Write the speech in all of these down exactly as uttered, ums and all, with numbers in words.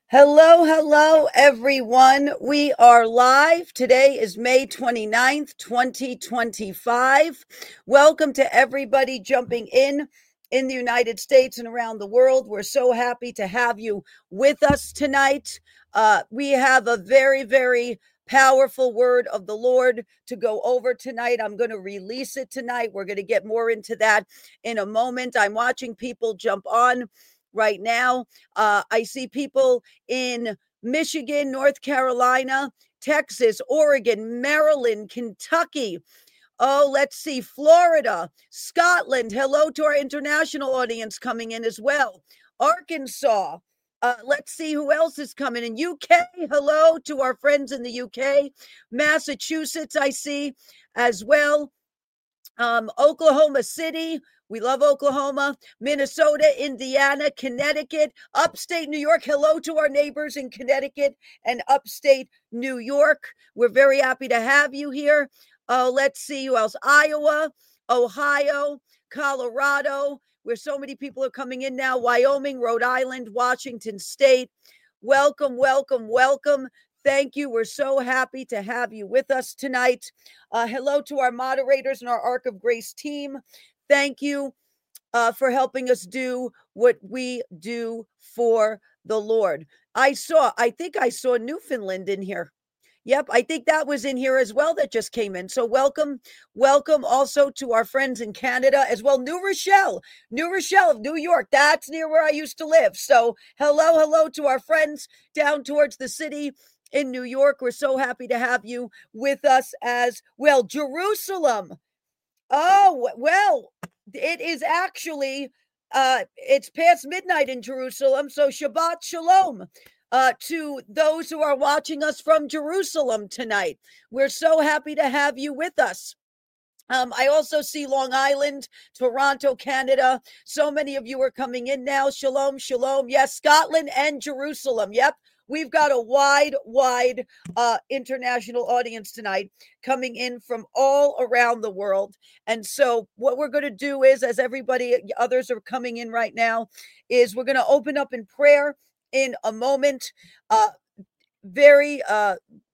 Hello, hello, everyone. We are live. Today is May twenty-ninth, twenty twenty-five. Welcome to everybody jumping in in the United States and around the world. We're so happy to have you with us tonight. Uh, we have a very, very powerful word of the Lord to go over tonight. I'm going to release it tonight. We're going to get more into that in a moment. I'm watching people jump on right now. Uh, I see people in Michigan, North Carolina, Texas, Oregon, Maryland, Kentucky. Oh, let's see, Florida, Scotland. Hello to our international audience coming in as well. Arkansas. Uh, let's see who else is coming in. U K. Hello to our friends in the U K. Massachusetts, I see as well. Um, Oklahoma City. We love Oklahoma, Minnesota, Indiana, Connecticut, upstate New York. Hello to our neighbors in Connecticut and upstate New York. We're very happy to have you here. Uh, let's see who else. Iowa, Ohio, Colorado, where so many people are coming in now. Wyoming, Rhode Island, Washington State. Welcome, welcome, welcome. Thank you. We're so happy to have you with us tonight. Uh, hello to our moderators and our Ark of Grace team. Thank you uh, for helping us do what we do for the Lord. I saw, I think I saw Newfoundland in here. Yep, I think that was in here as well that just came in. So welcome, welcome also to our friends in Canada as well. New Rochelle, New Rochelle of New York. That's near where I used to live. So hello, hello to our friends down towards the city in New York. We're so happy to have you with us as well. Jerusalem. Oh, well, it is actually, uh, it's past midnight in Jerusalem. So Shabbat Shalom uh, to those who are watching us from Jerusalem tonight. We're so happy to have you with us. Um, I also see Long Island, Toronto, Canada. So many of you are coming in now. Shalom, shalom. Yes, Scotland and Jerusalem. Yep. We've got a wide, wide uh, international audience tonight coming in from all around the world. And so what we're going to do is, as everybody, others are coming in right now, is we're going to open up in prayer in a moment. Uh, very uh,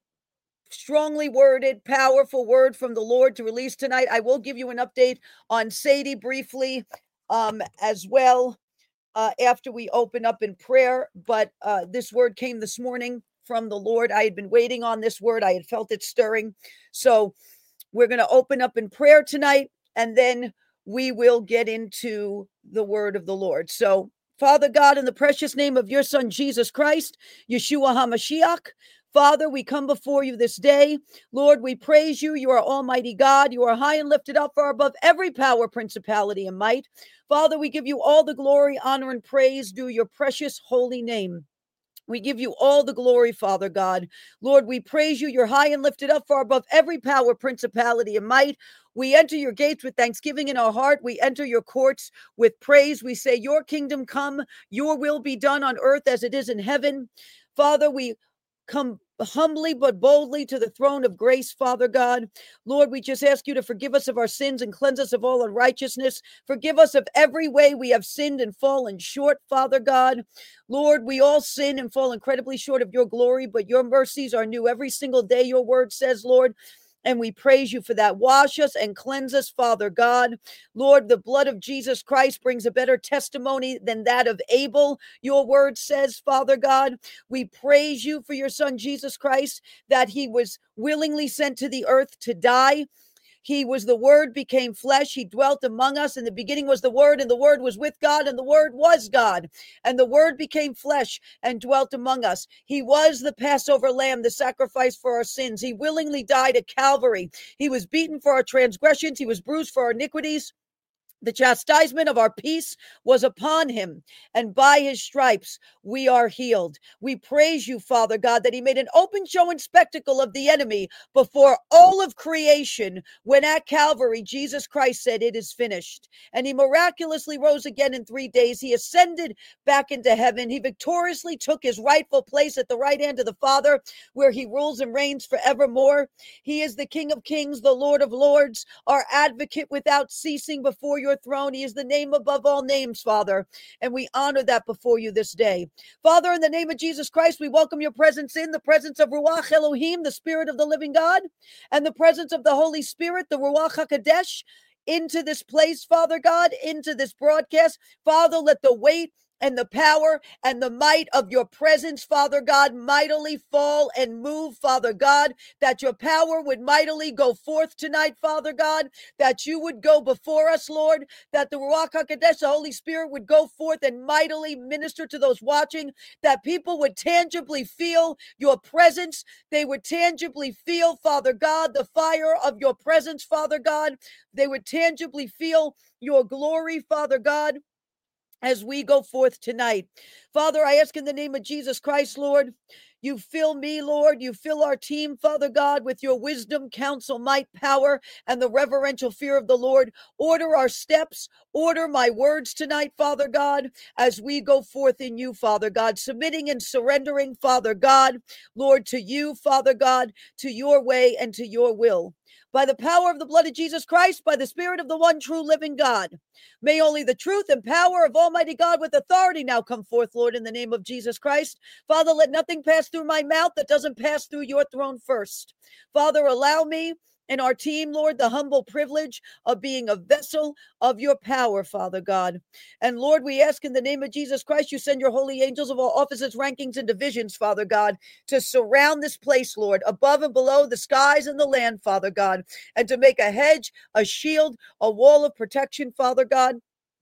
strongly worded, powerful word from the Lord to release tonight. I will give you an update on Sadie briefly um, as well. Uh, after we open up in prayer, but uh, this word came this morning from the Lord. I had been waiting on this word. I had felt it stirring. So we're going to open up in prayer tonight, and then we will get into the word of the Lord. So, Father God, in the precious name of your Son, Jesus Christ, Yeshua HaMashiach, Father, we come before you this day. Lord, we praise you. You are Almighty God. You are high and lifted up far above every power, principality, and might. Father, we give you all the glory, honor, and praise due your precious holy name. We give you all the glory, Father God. Lord, we praise you. You're high and lifted up far above every power, principality, and might. We enter your gates with thanksgiving in our heart. We enter your courts with praise. We say, your kingdom come, your will be done on earth as it is in heaven. Father, we come humbly but boldly to the throne of grace, Father God. Lord, we just ask you to forgive us of our sins and cleanse us of all unrighteousness. Forgive us of every way we have sinned and fallen short, Father God. Lord, we all sin and fall incredibly short of your glory, but your mercies are new every single day, your word says, Lord. And we praise you for that. Wash us and cleanse us, Father God. Lord, the blood of Jesus Christ brings a better testimony than that of Abel. Your word says, Father God, we praise you for your Son, Jesus Christ, that he was willingly sent to the earth to die. He was the Word, became flesh. He dwelt among us. In the beginning was the Word, and the Word was with God, and the Word was God. And the Word became flesh and dwelt among us. He was the Passover lamb, the sacrifice for our sins. He willingly died at Calvary. He was beaten for our transgressions. He was bruised for our iniquities. The chastisement of our peace was upon him, and by his stripes we are healed. We praise you, Father God, that he made an open show and spectacle of the enemy before all of creation, when at Calvary Jesus Christ said, it is finished. And he miraculously rose again in three days. He ascended back into heaven. He victoriously took his rightful place at the right hand of the Father, where he rules and reigns forevermore. He is the King of kings, the Lord of lords, our advocate without ceasing before your your throne. He is the name above all names, Father, and we honor that before you this day. Father, in the name of Jesus Christ, we welcome your presence in the presence of Ruach Elohim, the Spirit of the living God, and the presence of the Holy Spirit, the Ruach HaKodesh, into this place, Father God, into this broadcast. Father, let the weight and the power and the might of your presence, Father God, mightily fall and move, Father God, that your power would mightily go forth tonight, Father God, that you would go before us, Lord, that the Ruach HaKodesh, the Holy Spirit, would go forth and mightily minister to those watching, that people would tangibly feel your presence. They would tangibly feel, Father God, the fire of your presence, Father God. They would tangibly feel your glory, Father God, as we go forth tonight. Father, I ask in the name of Jesus Christ, Lord, you fill me, Lord, you fill our team, Father God, with your wisdom, counsel, might, power, and the reverential fear of the Lord. Order our steps, order my words tonight, Father God, as we go forth in you, Father God, submitting and surrendering, Father God, Lord, to you, Father God, to your way and to your will. By the power of the blood of Jesus Christ, by the Spirit of the one true living God, may only the truth and power of Almighty God with authority now come forth, Lord, in the name of Jesus Christ. Father, let nothing pass through my mouth that doesn't pass through your throne first. Father, allow me and our team, Lord, the humble privilege of being a vessel of your power, Father God. And Lord, we ask in the name of Jesus Christ, you send your holy angels of all offices, rankings, and divisions, Father God, to surround this place, Lord, above and below the skies and the land, Father God, and to make a hedge, a shield, a wall of protection, Father God,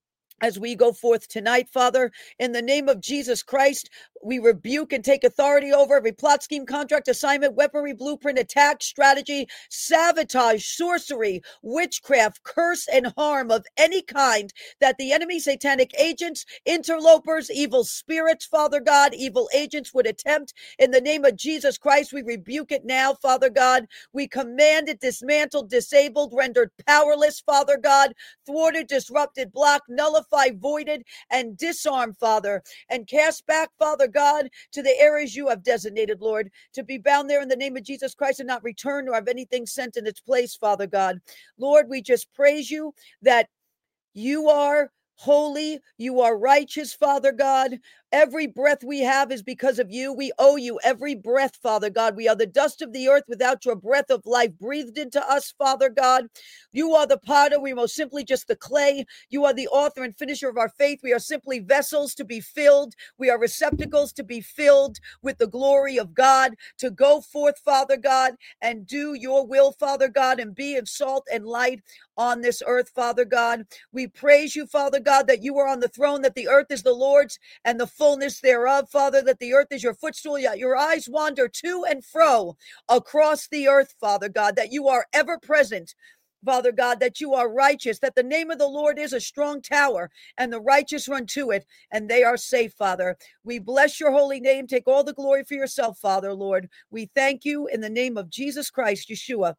as we go forth tonight, Father, in the name of Jesus Christ, we rebuke and take authority over every plot, scheme, contract, assignment, weaponry, blueprint, attack, strategy, sabotage, sorcery, witchcraft, curse, and harm of any kind that the enemy, satanic agents, interlopers, evil spirits, Father God, evil agents would attempt. In the name of Jesus Christ, we rebuke it now, Father God. We command it dismantled, disabled, rendered powerless, Father God, thwarted, disrupted, blocked, nullified, voided, and disarm, Father, and cast back, Father God, to the areas you have designated, Lord, to be bound there in the name of Jesus Christ and not return nor have anything sent in its place, Father God. Lord, we just praise you that you are holy, you are righteous, Father God. Every breath we have is because of you. We owe you every breath, Father God. We are the dust of the earth without your breath of life breathed into us, Father God. You are the potter. We are most simply just the clay. You are the author and finisher of our faith. We are simply vessels to be filled. We are receptacles to be filled with the glory of God, to go forth, Father God, and do your will, Father God, and be in salt and light on this earth, Father God. We praise you, Father God, that you are on the throne, that the earth is the Lord's and the fullness thereof, Father, that the earth is your footstool, yet your eyes wander to and fro across the earth, Father God, that you are ever present, Father God, that you are righteous, that the name of the Lord is a strong tower, and the righteous run to it, and they are safe, Father. We bless your holy name. Take all the glory for yourself, Father, Lord. We thank you in the name of Jesus Christ, Yeshua.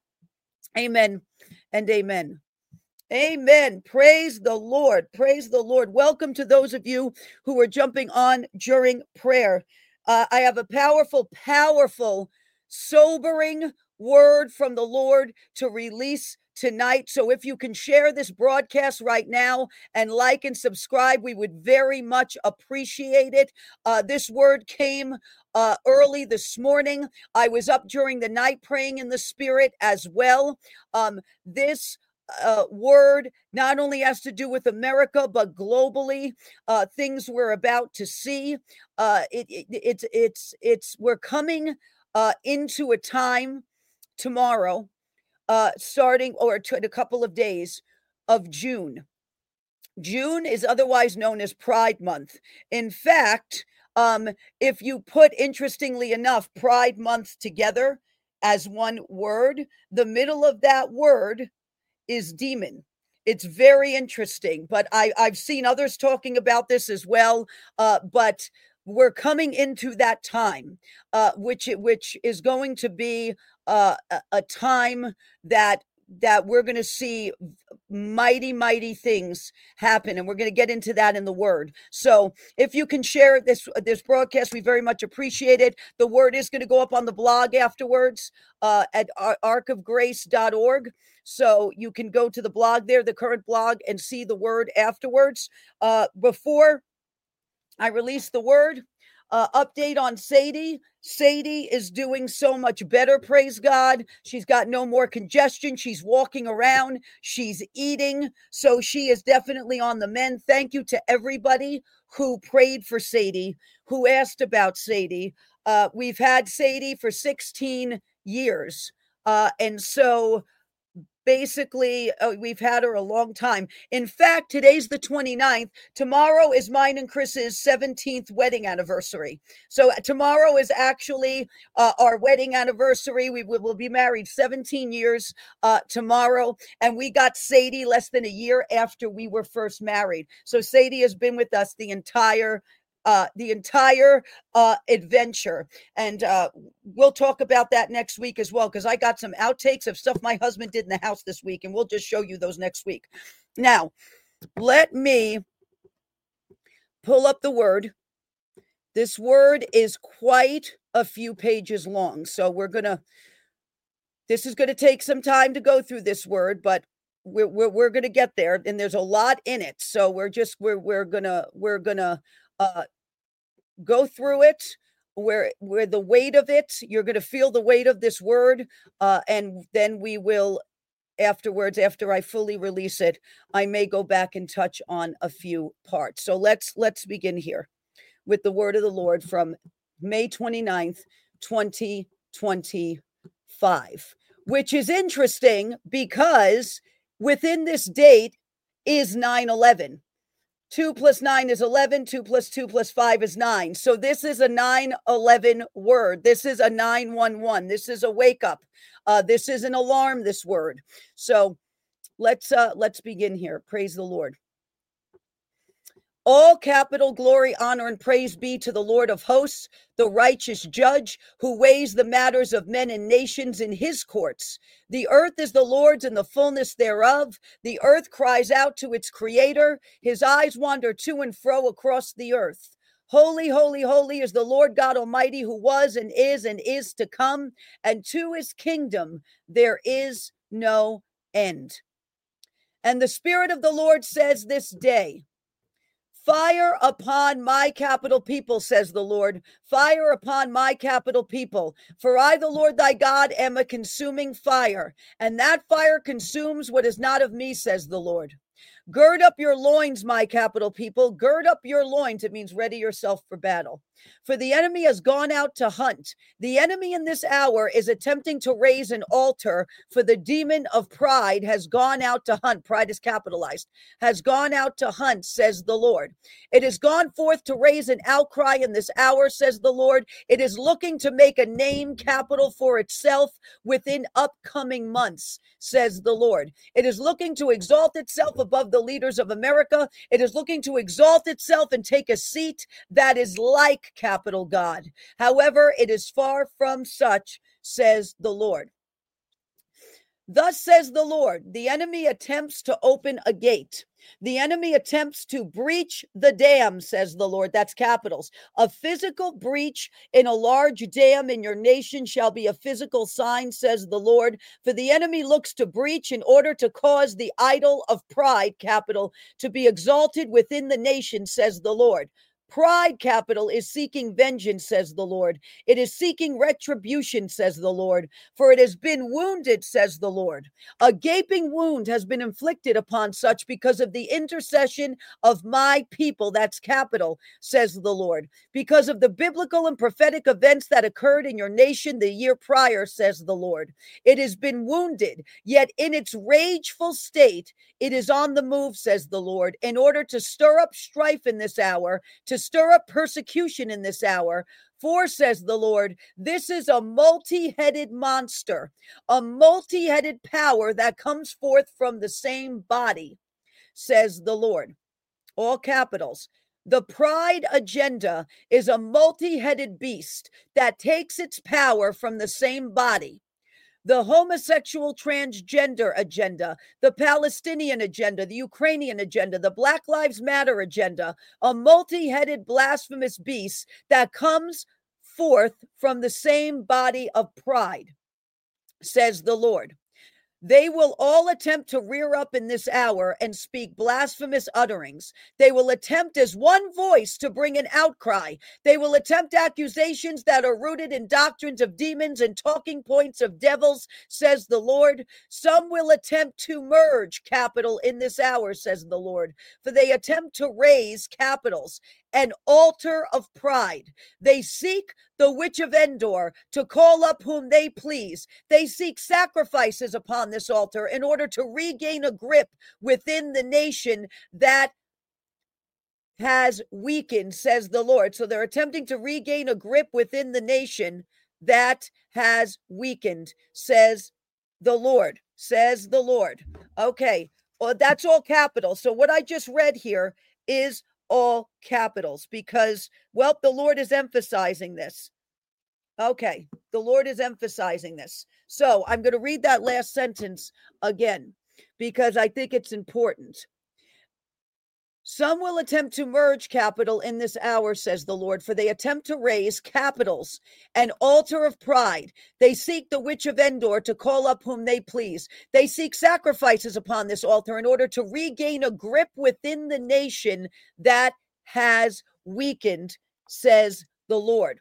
Amen and amen. Amen. Praise the Lord. Praise the Lord. Welcome to those of you who are jumping on during prayer. Uh, I have a powerful, powerful, sobering word from the Lord to release tonight. So if you can share this broadcast right now and like and subscribe, we would very much appreciate it. Uh, this word came uh, early this morning. I was up during the night praying in the Spirit as well. Um, this Uh, word not only has to do with America, but globally, uh, things we're about to see. Uh, it, it, it's it's it's we're coming uh, into a time tomorrow, uh, starting or t- a couple of days of June. June is otherwise known as Pride Month. In fact, um, if you put, interestingly enough, Pride Month together as one word, the middle of that word is demon. It's very interesting, but I, I've seen others talking about this as well. Uh, but we're coming into that time, uh, which which is going to be uh, a, a time that that we're going to see mighty, mighty things happen. And we're going to get into that in the word. So if you can share this, this broadcast, we very much appreciate it. The word is going to go up on the blog afterwards uh, at ark of grace dot org. So you can go to the blog there, the current blog, and see the word afterwards. Uh, before I release the word, Uh, update on Sadie. Sadie is doing so much better, praise God. She's got no more congestion. She's walking around. She's eating. So she is definitely on the mend. Thank you to everybody who prayed for Sadie, who asked about Sadie. Uh, we've had Sadie for sixteen years. Uh, and so basically, uh, we've had her a long time. In fact, today's the twenty-ninth. Tomorrow is mine and Chris's seventeenth wedding anniversary. So uh, tomorrow is actually uh, our wedding anniversary. We will we'll be married seventeen years uh, tomorrow. And we got Sadie less than a year after we were first married. So Sadie has been with us the entire Uh, the entire uh, adventure. And uh, we'll talk about that next week as well, because I got some outtakes of stuff my husband did in the house this week, and we'll just show you those next week. Now, let me pull up the word. This word is quite a few pages long, so we're going to, this is going to take some time to go through this word, but we're, we're, we're going to get there, and there's a lot in it. So we're just, we're, we're going to, we're going to, uh, go through it where where the weight of it, you're going to feel the weight of this word, uh, and then we will afterwards, after I fully release it, I may go back and touch on a few parts. So let's let's begin here with the word of the Lord from May twenty-ninth, twenty twenty-five, which is interesting because within this date is nine eleven. Two plus nine is eleven. Two plus two plus five is nine. So this is a nine eleven word. This is a nine one one. This is a wake up. Uh, this is an alarm, this word. So let's uh, let's begin here. Praise the Lord. All capital glory, honor, and praise be to the Lord of hosts, the righteous judge who weighs the matters of men and nations in his courts. The earth is the Lord's and the fullness thereof. The earth cries out to its creator. His eyes wander to and fro across the earth. Holy, holy, holy is the Lord God Almighty, who was and is and is to come, and to his kingdom there is no end. And the Spirit of the Lord says this day, fire upon my capital people, says the Lord. Fire upon my capital people. For I, the Lord thy God, am a consuming fire, and that fire consumes what is not of me, says the Lord. Gird up your loins, my capital people. Gird up your loins. It means ready yourself for battle. For the enemy has gone out to hunt. The enemy in this hour is attempting to raise an altar, for the demon of pride has gone out to hunt. Pride is capitalized. Has gone out to hunt, says the Lord. It has gone forth to raise an outcry in this hour, says the Lord. It is looking to make a name capital for itself within upcoming months, says the Lord. It is looking to exalt itself above the leaders of America. It is looking to exalt itself and take a seat that is like capital God. However, it is far from such, says the Lord. Thus says the Lord, the enemy attempts to open a gate. The enemy attempts to breach the dam, says the Lord. That's capitals. A physical breach in a large dam in your nation shall be a physical sign, says the Lord. For the enemy looks to breach in order to cause the idol of pride, capital, to be exalted within the nation, says the Lord. Pride, capital, is seeking vengeance, says the Lord. It is seeking retribution, says the Lord. For it has been wounded, says the Lord. A gaping wound has been inflicted upon such because of the intercession of my people. That's capital, says the Lord. Because of the biblical and prophetic events that occurred in your nation the year prior, says the Lord. It has been wounded, yet in its rageful state, it is on the move, says the Lord, in order to stir up strife in this hour, to stir up persecution in this hour. For, says the Lord, this is a multi-headed monster, a multi-headed power that comes forth from the same body, says the Lord. All capitals. The pride agenda is a multi-headed beast that takes its power from the same body. the homosexual transgender agenda, the Palestinian agenda, the Ukrainian agenda, the Black Lives Matter agenda, a multi-headed blasphemous beast that comes forth from the same body of pride, says the Lord. They will all attempt to rear up in this hour and speak blasphemous utterings. They will attempt as one voice to bring an outcry. They will attempt accusations that are rooted in doctrines of demons and talking points of devils, says the Lord. Some will attempt to merge capital in this hour, says the Lord, for they attempt to raise capitals, an altar of pride. They seek the witch of Endor to call up whom they please. They seek sacrifices upon this altar in order to regain a grip within the nation that has weakened, says the Lord. So they're attempting to regain a grip within the nation that has weakened, says the Lord, says the Lord. Okay, well, that's all capital. So what I just read here is all capitals because, well, the Lord is emphasizing this. Okay, the Lord is emphasizing this. So I'm going to read that last sentence again because I think it's important. Some will attempt to merge capital in this hour, says the Lord, for they attempt to raise capitals, an altar of pride. They seek the witch of Endor to call up whom they please. They seek sacrifices upon this altar in order to regain a grip within the nation that has weakened, says the Lord.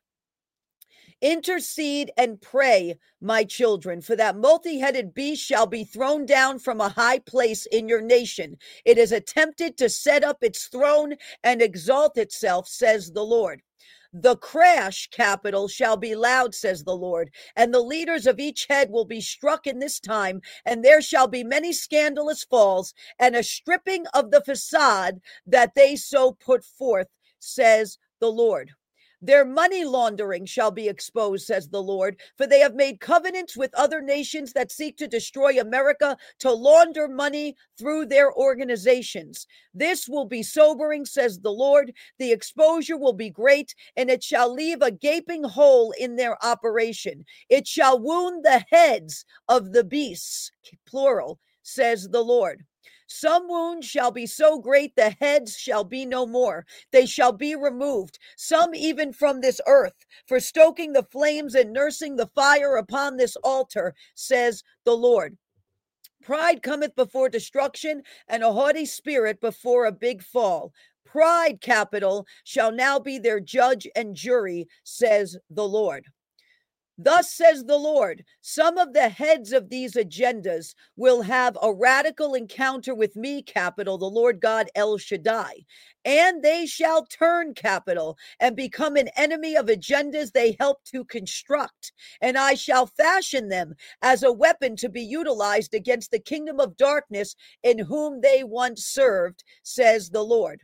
Intercede and pray, my children, for that multi-headed beast shall be thrown down from a high place in your nation. It has attempted to set up its throne and exalt itself, says the Lord. The crash capital shall be loud, says the Lord, and the leaders of each head will be struck in this time, and there shall be many scandalous falls and a stripping of the facade that they so put forth, says the Lord. Their money laundering shall be exposed, says the Lord, for they have made covenants with other nations that seek to destroy America to launder money through their organizations. This will be sobering, says the Lord. The exposure will be great, and it shall leave a gaping hole in their operation. It shall wound the heads of the beasts, plural, says the Lord. Some wounds shall be so great the heads shall be no more. They shall be removed, some even from this earth, for stoking the flames and nursing the fire upon this altar, says the Lord. Pride cometh before destruction, and a haughty spirit before a big fall. Pride, capital, shall now be their judge and jury, says the Lord. Thus says the Lord, some of the heads of these agendas will have a radical encounter with me, capital, the Lord God El Shaddai, and they shall turn, capital, and become an enemy of agendas they help to construct, and I shall fashion them as a weapon to be utilized against the kingdom of darkness in whom they once served, says the Lord.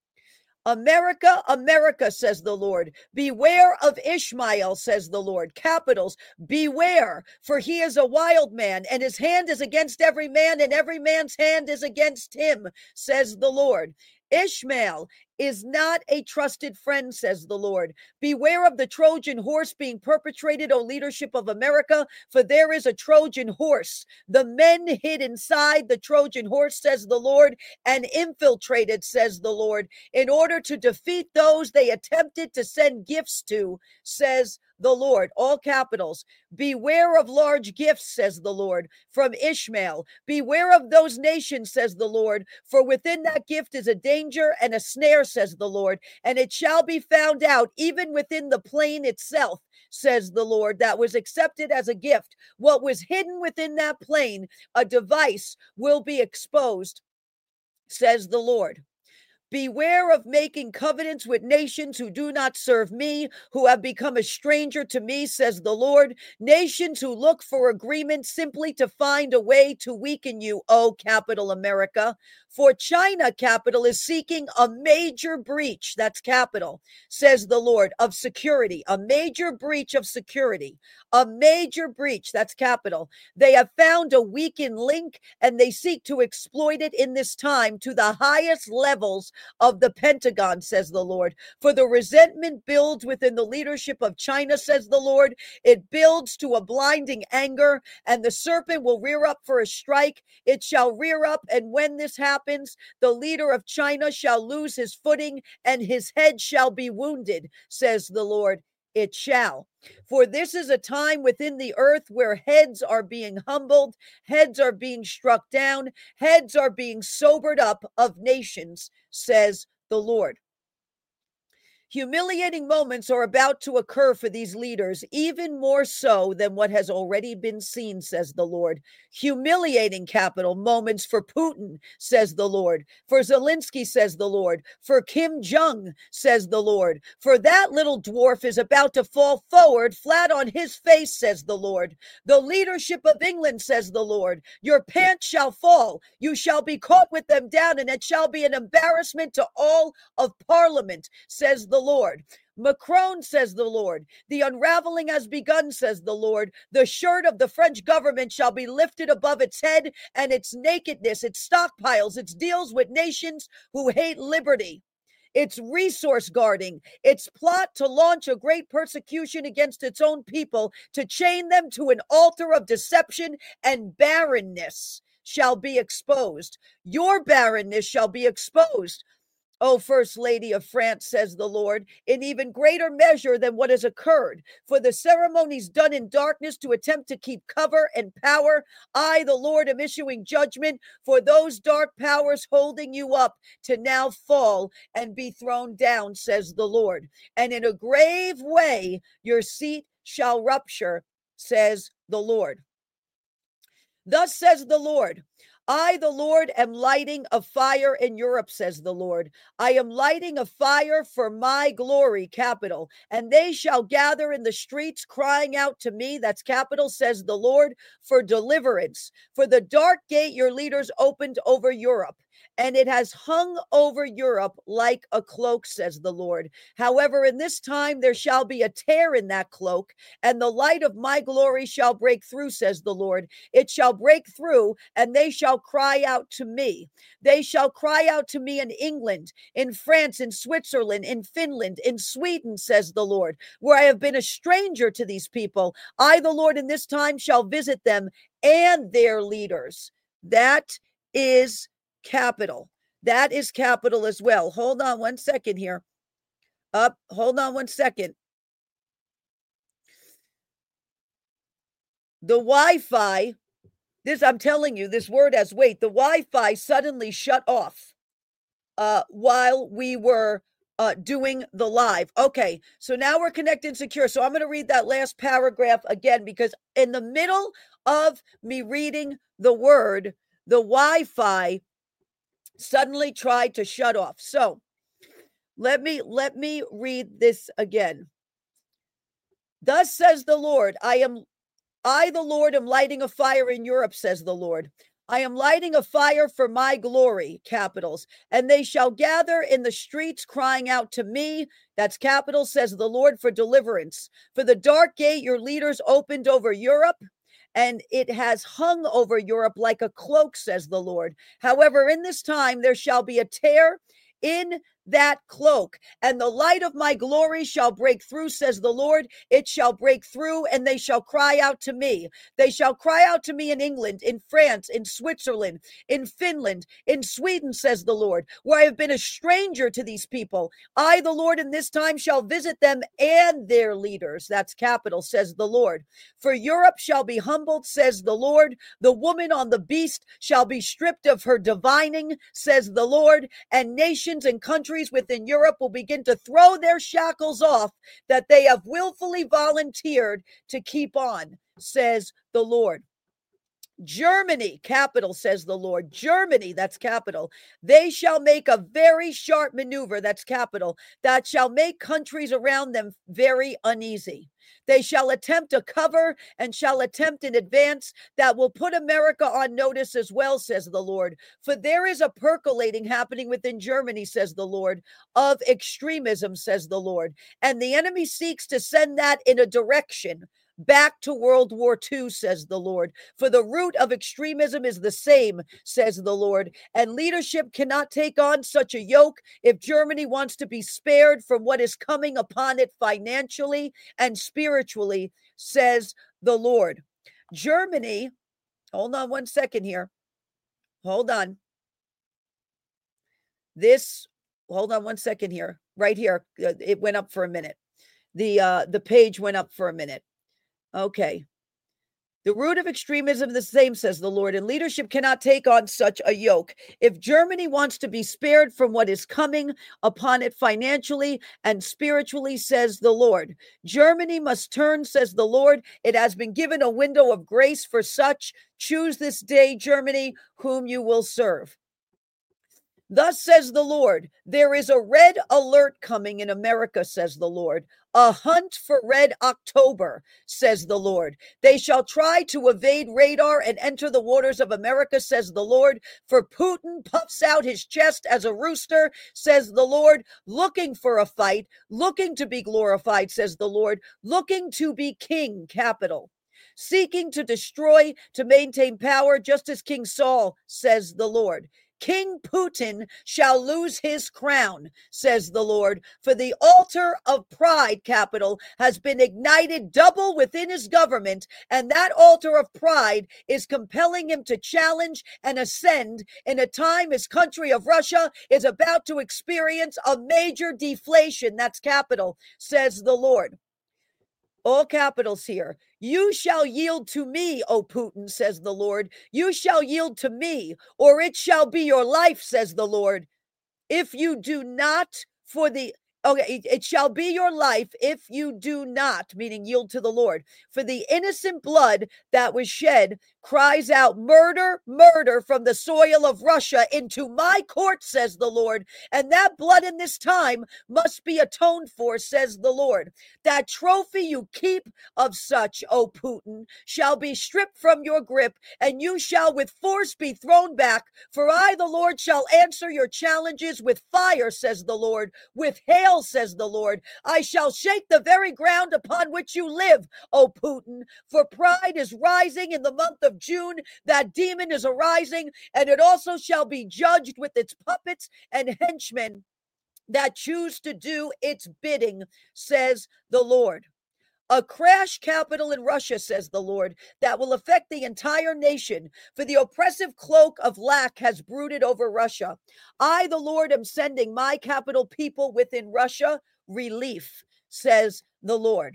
America, America, says the Lord. Beware of Ishmael, says the Lord. Capitals, beware, for he is a wild man, and his hand is against every man, and every man's hand is against him, says the Lord. Ishmael is not a trusted friend, says the Lord. Beware of the Trojan horse being perpetrated, O leadership of America, for there is a Trojan horse. The men hid inside the Trojan horse, says the Lord, and infiltrated, says the Lord, in order to defeat those they attempted to send gifts to, says the Lord. All capitals. Beware of large gifts, says the Lord, from Ishmael. Beware of those nations, says the Lord, for within that gift is a danger and a snare, says the Lord, and it shall be found out even within the plane itself, says the Lord, that was accepted as a gift. What was hidden within that plane, a device, will be exposed, says the Lord. Beware of making covenants with nations who do not serve me, who have become a stranger to me, says the Lord. Nations who look for agreement simply to find a way to weaken you, O capital America. For China, capital, is seeking a major breach, that's capital, says the Lord, of security, a major breach of security, a major breach, that's capital. They have found a weakened link, and they seek to exploit it in this time to the highest levels of the Pentagon, says the Lord. For the resentment builds within the leadership of China, says the Lord. It builds to a blinding anger, and the serpent will rear up for a strike. It shall rear up, and when this happens, the leader of China shall lose his footing, and his head shall be wounded, says the Lord. It shall. For this is a time within the earth where heads are being humbled, heads are being struck down, heads are being sobered up of nations, says the Lord. Humiliating moments are about to occur for these leaders, even more so than what has already been seen, says the Lord. Humiliating capital moments for Putin, says the Lord. For Zelensky, says the Lord. For Kim Jong, says the Lord. For that little dwarf is about to fall forward flat on his face, says the Lord. The leadership of England, says the Lord. Your pants shall fall. You shall be caught with them down, and it shall be an embarrassment to all of Parliament, says the Lord. Macron, says the Lord. The unraveling has begun, says the Lord. The shirt of the French government shall be lifted above its head, and its nakedness, its stockpiles, its deals with nations who hate liberty, its resource guarding, its plot to launch a great persecution against its own people, to chain them to an altar of deception and barrenness shall be exposed. Your barrenness shall be exposed, O First Lady of France, says the Lord, in even greater measure than what has occurred. For the ceremonies done in darkness to attempt to keep cover and power, I, the Lord, am issuing judgment for those dark powers holding you up to now fall and be thrown down, says the Lord. And in a grave way your seat shall rupture, says the Lord. Thus says the Lord, I, the Lord, am lighting a fire in Europe, says the Lord. I am lighting a fire for my glory, capital, and they shall gather in the streets crying out to me, that's capital, says the Lord, for deliverance. For the dark gate your leaders opened over Europe, and it has hung over Europe like a cloak, says the Lord. However, in this time there shall be a tear in that cloak, and the light of my glory shall break through, says the Lord. It shall break through, and they shall cry out to me. They shall cry out to me in England, in France, in Switzerland, in Finland, in Sweden, says the Lord, where I have been a stranger to these people. I, the Lord, in this time shall visit them and their leaders. That is capital. That is capital as well. Hold on one second here. Up, hold on one second. The Wi-Fi, this, I'm telling you, this word has weight. The Wi-Fi suddenly shut off uh, while we were uh, doing the live. Okay, so now we're connected and secure. So I'm going to read that last paragraph again, because in the middle of me reading the word, the Wi-Fi suddenly tried to shut off. So let me let me read this again. Thus says the Lord, I am I, the Lord, am lighting a fire in Europe, says the Lord. I am lighting a fire for my glory, capitals, and they shall gather in the streets crying out to me, that's capital, says the Lord, for deliverance. For the dark gate your leaders opened over Europe, and it has hung over Europe like a cloak, says the Lord. However, in this time there shall be a tear in that cloak, and the light of my glory shall break through, says the Lord. It shall break through, and they shall cry out to me. They shall cry out to me in England, in France, in Switzerland, in Finland, in Sweden, says the Lord, where I have been a stranger to these people. I, the Lord, in this time shall visit them and their leaders. That's capital, says the Lord. For Europe shall be humbled, says the Lord. The woman on the beast shall be stripped of her divining, says the Lord, and nations and countries within Europe will begin to throw their shackles off that they have willfully volunteered to keep on, says the Lord. Germany, capital, says the Lord. Germany, that's capital. They shall make a very sharp maneuver, that's capital, that shall make countries around them very uneasy. They shall attempt a cover and shall attempt an advance that will put America on notice as well, says the Lord. For there is a percolating happening within Germany, says the Lord, of extremism, says the Lord. And the enemy seeks to send that in a direction back to World War Two, says the Lord. For the root of extremism is the same, says the Lord. And leadership cannot take on such a yoke if Germany wants to be spared from what is coming upon it financially and spiritually, says the Lord. Germany, hold on one second here. Hold on. This, hold on one second here. Right here. It went up for a minute. The uh, the page went up for a minute. Okay. The root of extremism is the same, says the Lord, and leadership cannot take on such a yoke. If Germany wants to be spared from what is coming upon it financially and spiritually, says the Lord, Germany must turn, says the Lord. It has been given a window of grace for such. Choose this day, Germany, whom you will serve. Thus says the Lord, there is a red alert coming in America, says the Lord. A hunt for red October, says the Lord. They shall try to evade radar and enter the waters of America, says the Lord. For Putin puffs out his chest as a rooster, says the Lord, looking for a fight, looking to be glorified, says the Lord, looking to be king, capital. Seeking to destroy, to maintain power, just as King Saul, says the Lord. King Putin shall lose his crown, says the Lord, for the altar of pride, capital, has been ignited double within his government, and that altar of pride is compelling him to challenge and ascend in a time his country of Russia is about to experience a major deflation. That's capital, says the Lord. All capitals here. You shall yield to me, O Putin, says the Lord. You shall yield to me, or it shall be your life, says the Lord. If you do not for the Okay, it shall be your life if you do not, meaning yield to the Lord. For the innocent blood that was shed cries out, murder, murder from the soil of Russia into my court, says the Lord. And that blood in this time must be atoned for, says the Lord. That trophy you keep of such, O Putin, shall be stripped from your grip, and you shall with force be thrown back. For I, the Lord, shall answer your challenges with fire, says the Lord, with hail, says the Lord. I shall shake the very ground upon which you live, O Putin, for pride is rising in the month of June. That demon is arising, and it also shall be judged with its puppets and henchmen that choose to do its bidding, says the Lord. A crash capital in Russia, says the Lord, that will affect the entire nation, for the oppressive cloak of lack has brooded over Russia. I, the Lord, am sending my capital people within Russia relief, says the Lord.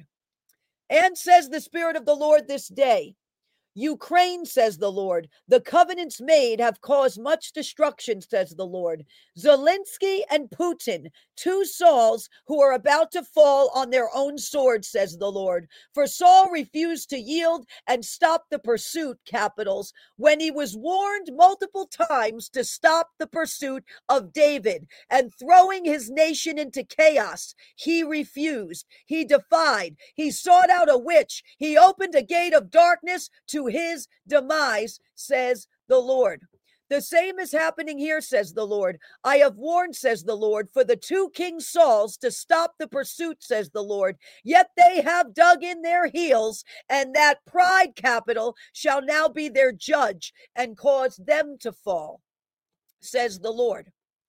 And says the Spirit of the Lord this day, Ukraine, says the Lord, the covenants made have caused much destruction, says the Lord. Zelensky and Putin, two Sauls who are about to fall on their own sword, says the Lord. For Saul refused to yield and stop the pursuit, capitals, when he was warned multiple times to stop the pursuit of David and throwing his nation into chaos. He refused. He defied. He sought out a witch. He opened a gate of darkness to his demise, says the Lord. The same is happening here, says the Lord. I have warned, says the Lord, for the two King Sauls to stop the pursuit, says the Lord. Yet they have dug in their heels, and that pride capital shall now be their judge and cause them to fall, says the Lord.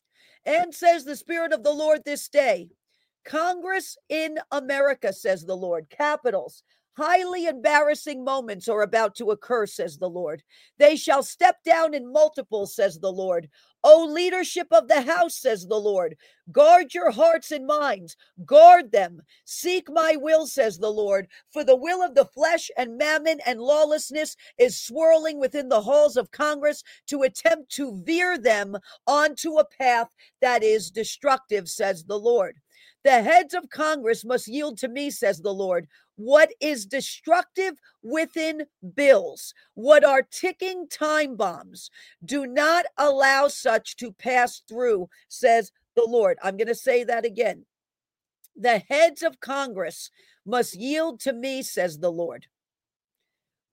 And says the Spirit of the Lord this day, Congress in America, says the Lord, capitals, highly embarrassing moments are about to occur, says the Lord. They shall step down in multiples, says the Lord. O leadership of the house, says the Lord, guard your hearts and minds, guard them. Seek my will, says the Lord, for the will of the flesh and mammon and lawlessness is swirling within the halls of Congress to attempt to veer them onto a path that is destructive, says the Lord. The heads of Congress must yield to me, says the Lord. What is destructive within bills, what are ticking time bombs, do not allow such to pass through, says the Lord. I'm going to say that again. The heads of Congress must yield to me, says the Lord.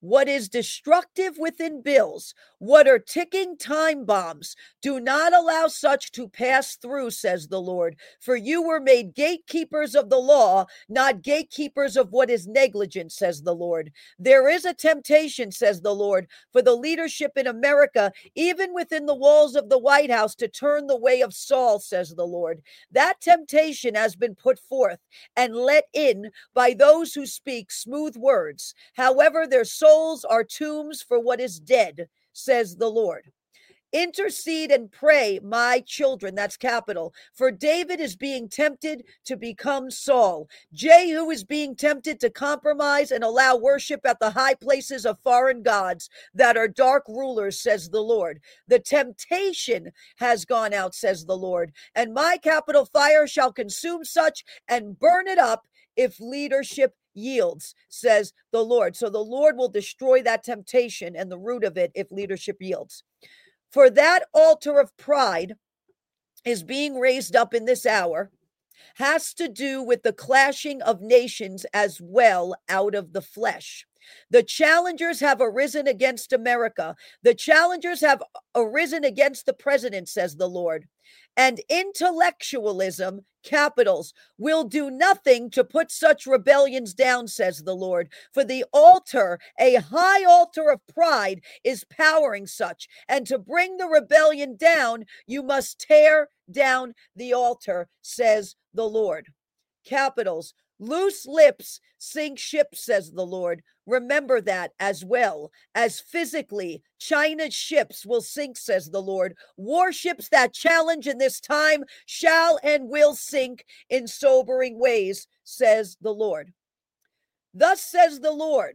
what is destructive within bills, what are ticking time bombs. Do not allow such to pass through, says the Lord. For you were made gatekeepers of the law, not gatekeepers of what is negligent, says the Lord. There is a temptation, says the Lord, for the leadership in America, even within the walls of the White House, to turn the way of Saul, says the Lord. That temptation has been put forth and let in by those who speak smooth words. However, their souls are tombs for what is dead, says the Lord. Intercede and pray, my children. That's capital. For David is being tempted to become Saul. Jehu is being tempted to compromise and allow worship at the high places of foreign gods that are dark rulers, says the Lord. The temptation has gone out, says the Lord, and my capital fire shall consume such and burn it up if leadership yields, says the Lord. So the Lord will destroy that temptation and the root of it if leadership yields. For that altar of pride is being raised up in this hour, has to do with the clashing of nations as well out of the flesh. The challengers have arisen against America. The challengers have arisen against the president, says the Lord. And intellectualism, capitals, will do nothing to put such rebellions down, says the Lord. For the altar, a high altar of pride, is powering such. And to bring the rebellion down, you must tear down the altar, says the Lord. Capitals, loose lips sink ships, says the Lord. Remember that as well as physically, China's ships will sink, says the Lord. Warships that challenge in this time shall and will sink in sobering ways, says the Lord. Thus says the Lord,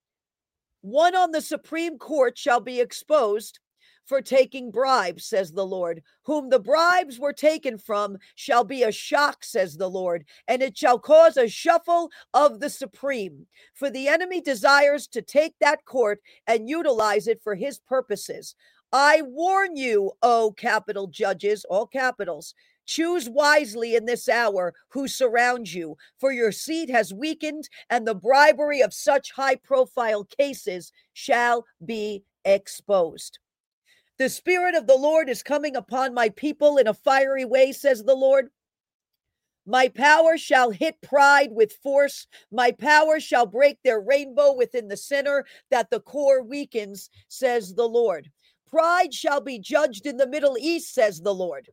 one on the Supreme Court shall be exposed for taking bribes, says the Lord. Whom the bribes were taken from shall be a shock, says the Lord, and it shall cause a shuffle of the supreme. For the enemy desires to take that court and utilize it for his purposes. I warn you, O capital judges, all capitals, choose wisely in this hour who surround you, for your seat has weakened, and the bribery of such high-profile cases shall be exposed. The Spirit of the Lord is coming upon my people in a fiery way, says the Lord. My power shall hit pride with force. My power shall break their rainbow within the center that the core weakens, says the Lord. Pride shall be judged in the Middle East, says the Lord.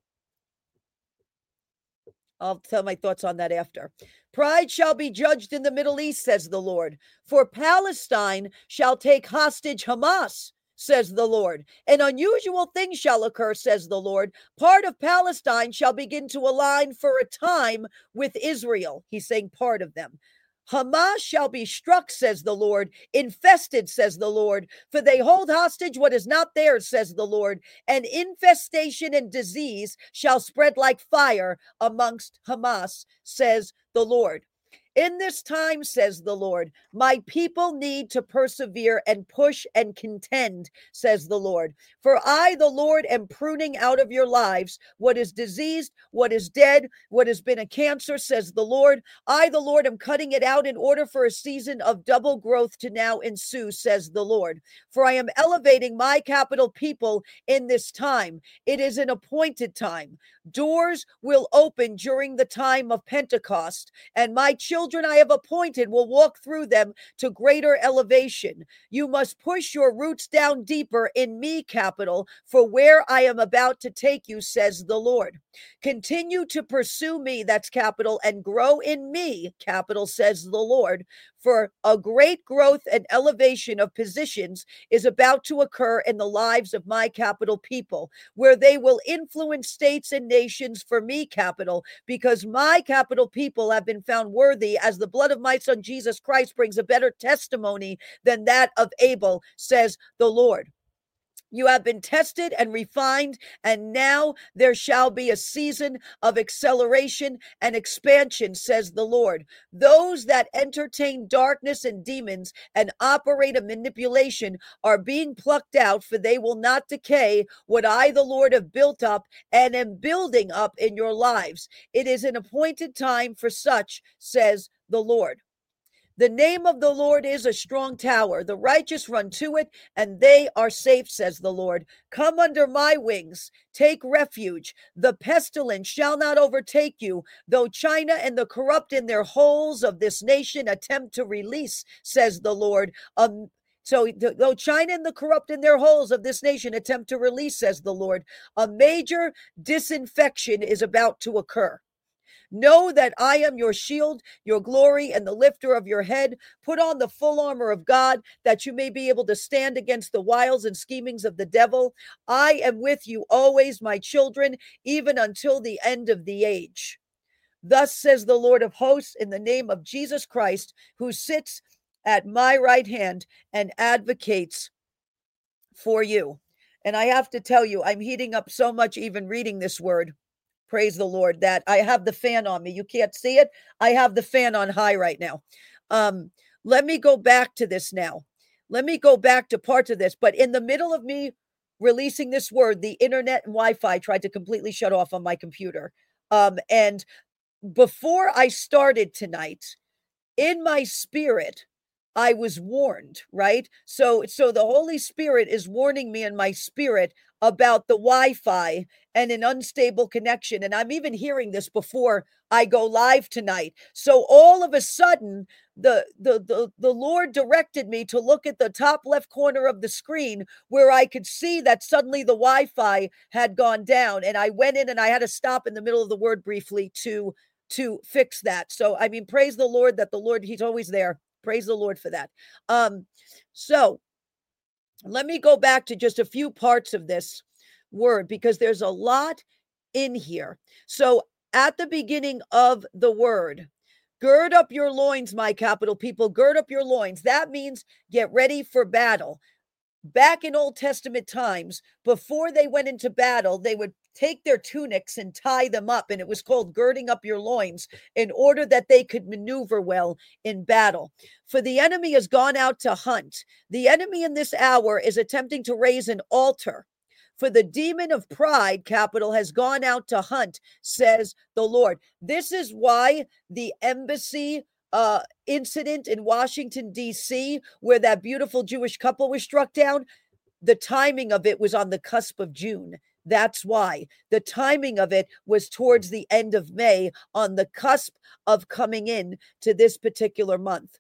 I'll tell my thoughts on that after. Pride shall be judged in the Middle East, says the Lord. For Palestine shall take hostage Hamas, says the Lord. An unusual thing shall occur, says the Lord. Part of Palestine shall begin to align for a time with Israel. He's saying part of them. Hamas shall be struck, says the Lord, infested, says the Lord, for they hold hostage what is not theirs, says the Lord, and infestation and disease shall spread like fire amongst Hamas, says the Lord. In this time, says the Lord, my people need to persevere and push and contend, says the Lord. For I, the Lord, am pruning out of your lives what is diseased, what is dead, what has been a cancer, says the Lord. I, the Lord, am cutting it out in order for a season of double growth to now ensue, says the Lord. For I am elevating my capital people in this time. It is an appointed time. Doors will open during the time of Pentecost, and my children I have appointed will walk through them to greater elevation. You must push your roots down deeper in me, capital, for where I am about to take you, says the Lord. Continue to pursue me, that's capital, and grow in me, capital, says the Lord. For a great growth and elevation of positions is about to occur in the lives of my capital people, where they will influence states and nations for me, capital, because my capital people have been found worthy, as the blood of my son Jesus Christ brings a better testimony than that of Abel, says the Lord. You have been tested and refined, and now there shall be a season of acceleration and expansion, says the Lord. Those that entertain darkness and demons and operate a manipulation are being plucked out, for they will not decay what I, the Lord, have built up and am building up in your lives. It is an appointed time for such, says the Lord. The name of the Lord is a strong tower. The righteous run to it, and they are safe, says the Lord. Come under my wings. Take refuge. The pestilence shall not overtake you, though China and the corrupt in their holes of this nation attempt to release, says the Lord. Um, so, though China and the corrupt in their holes of this nation attempt to release, says the Lord, a major disinfection is about to occur. Know that I am your shield, your glory, and the lifter of your head. Put on the full armor of God, that you may be able to stand against the wiles and schemings of the devil. I am with you always, my children, even until the end of the age. Thus says the Lord of hosts, in the name of Jesus Christ, who sits at my right hand and advocates for you. And I have to tell you, I'm heating up so much even reading this word. Praise the Lord, that I have the fan on me. You can't see it. I have the fan on high right now. Um, let me go back to this now. Let me go back to parts of this. But in the middle of me releasing this word, the internet and Wi-Fi tried to completely shut off on my computer. Um, and before I started tonight, in my spirit, I was warned, right? So, so the Holy Spirit is warning me in my spirit about the Wi-Fi and an unstable connection. And I'm even hearing this before I go live tonight. So all of a sudden, the, the, the, the Lord directed me to look at the top left corner of the screen, where I could see that suddenly the Wi-Fi had gone down. And I went in and I had to stop in the middle of the word briefly to, to fix that. So, I mean, praise the Lord that the Lord, he's always there. Praise the Lord for that. Um, so let me go back to just a few parts of this word, because there's a lot in here. So at the beginning of the word, gird up your loins, my capital people, gird up your loins. That means get ready for battle. Back in Old Testament times, before they went into battle, they would take their tunics and tie them up, and it was called girding up your loins, in order that they could maneuver well in battle. For the enemy has gone out to hunt. The enemy in this hour is attempting to raise an altar. For the demon of pride, capital, has gone out to hunt, says the Lord. This is why the embassy uh, incident in Washington, D C, where that beautiful Jewish couple was struck down, the timing of it was on the cusp of June. That's why the timing of it was towards the end of May, on the cusp of coming in to this particular month.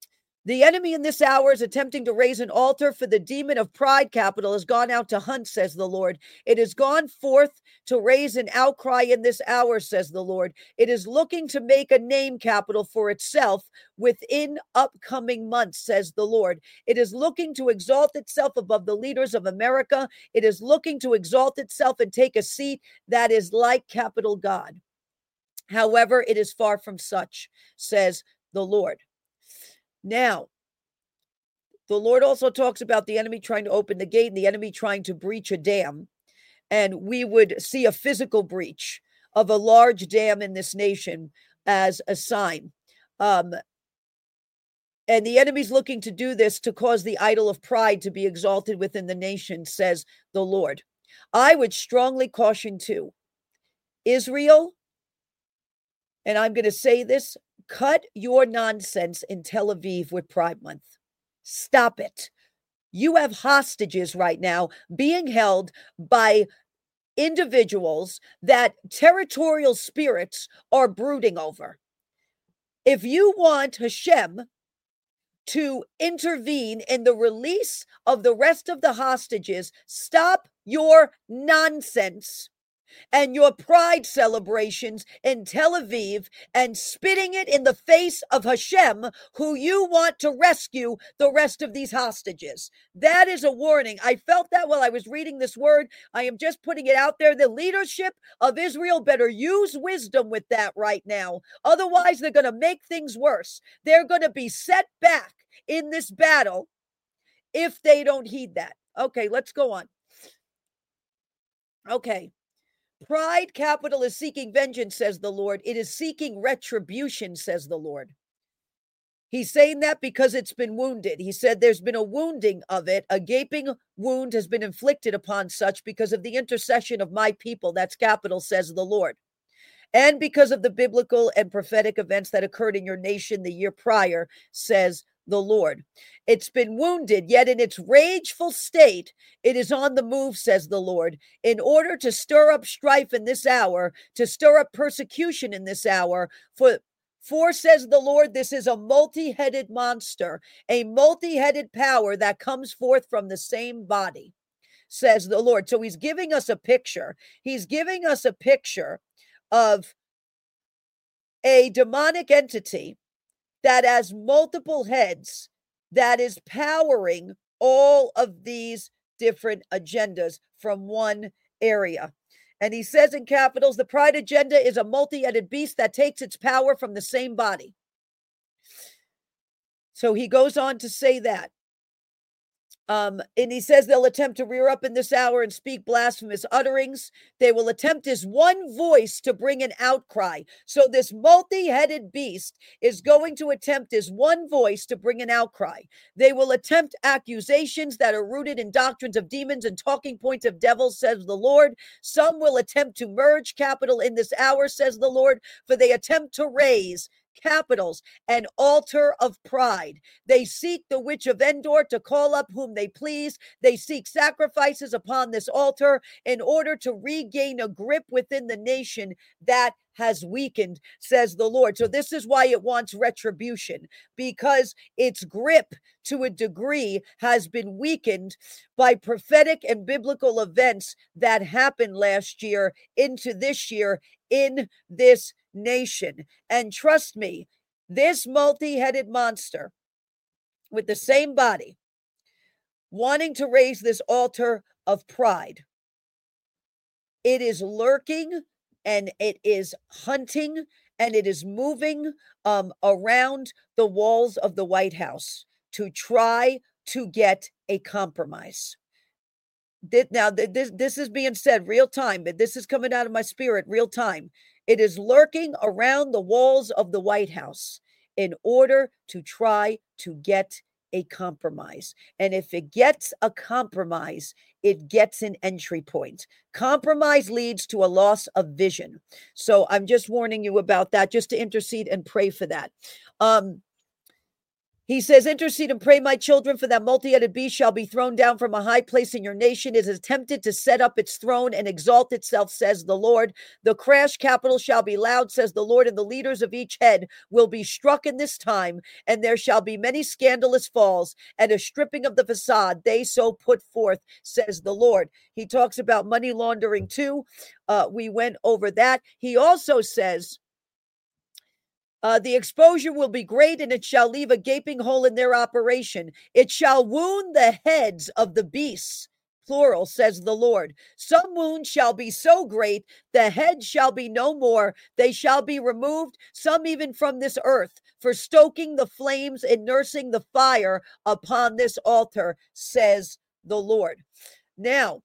The enemy in this hour is attempting to raise an altar, for the demon of pride, capital, has gone out to hunt, says the Lord. It has gone forth to raise an outcry in this hour, says the Lord. It is looking to make a name, capital, for itself within upcoming months, says the Lord. It is looking to exalt itself above the leaders of America. It is looking to exalt itself and take a seat that is like capital God. However, it is far from such, says the Lord. Now, the Lord also talks about the enemy trying to open the gate and the enemy trying to breach a dam. And we would see a physical breach of a large dam in this nation as a sign. Um, and the enemy's looking to do this to cause the idol of pride to be exalted within the nation, says the Lord. I would strongly caution too, Israel, and I'm going to say this, cut your nonsense in Tel Aviv with Pride Month. Stop it. You have hostages right now being held by individuals that territorial spirits are brooding over. If you want Hashem to intervene in the release of the rest of the hostages, stop your nonsense and your pride celebrations in Tel Aviv and spitting it in the face of Hashem, who you want to rescue the rest of these hostages. That is a warning. I felt that while I was reading this word. I am just putting it out there. The leadership of Israel better use wisdom with that right now. Otherwise, they're going to make things worse. They're going to be set back in this battle if they don't heed that. Okay, let's go on. Okay. Pride, capital, is seeking vengeance, says the Lord. It is seeking retribution, says the Lord. He's saying that because it's been wounded. He said there's been a wounding of it. A gaping wound has been inflicted upon such because of the intercession of my people. That's capital, says the Lord. and because of the biblical and prophetic events that occurred in your nation the year prior, says the Lord. It's been wounded, yet in its rageful state, it is on the move, says the Lord, in order to stir up strife in this hour, to stir up persecution in this hour. For, for says the Lord, this is a multi-headed monster, a multi-headed power that comes forth from the same body, says the Lord. So he's giving us a picture. He's giving us a picture of a demonic entity that has multiple heads, that is powering all of these different agendas from one area. And he says in capitals, the pride agenda is a multi-headed beast that takes its power from the same body. So he goes on to say that. Um, and he says they'll attempt to rear up in this hour and speak blasphemous utterings. They will attempt as one voice to bring an outcry. So this multi-headed beast is going to attempt as one voice to bring an outcry. They will attempt accusations that are rooted in doctrines of demons and talking points of devils, says the Lord. Some will attempt to merge capital in this hour, says the Lord, for they attempt to raise capitals, an altar of pride. They seek the witch of Endor to call up whom they please. They seek sacrifices upon this altar in order to regain a grip within the nation that has weakened, says the Lord. So this is why it wants retribution, because its grip to a degree has been weakened by prophetic and biblical events that happened last year into this year in this nation. And trust me, this multi-headed monster with the same body wanting to raise this altar of pride, it is lurking and it is hunting and it is moving um, around the walls of the White House to try to get a compromise. Now, this, this is being said real time, but this is coming out of my spirit real time. It is lurking around the walls of the White House in order to try to get a compromise. And if it gets a compromise, it gets an entry point. Compromise leads to a loss of vision. So I'm just warning you about that, just to intercede and pray for that. Um, He says, intercede and pray, my children, for that multi-headed beast shall be thrown down from a high place in your nation. It has attempted to set up its throne and exalt itself, says the Lord. The crash capital shall be loud, says the Lord, and the leaders of each head will be struck in this time, and there shall be many scandalous falls and a stripping of the facade they so put forth, says the Lord. He talks about money laundering too. Uh, we went over that. He also says, Uh, the exposure will be great, and it shall leave a gaping hole in their operation. It shall wound the heads of the beasts, plural, says the Lord. Some wounds shall be so great, the head shall be no more. They shall be removed, some even from this earth, for stoking the flames and nursing the fire upon this altar, says the Lord. Now,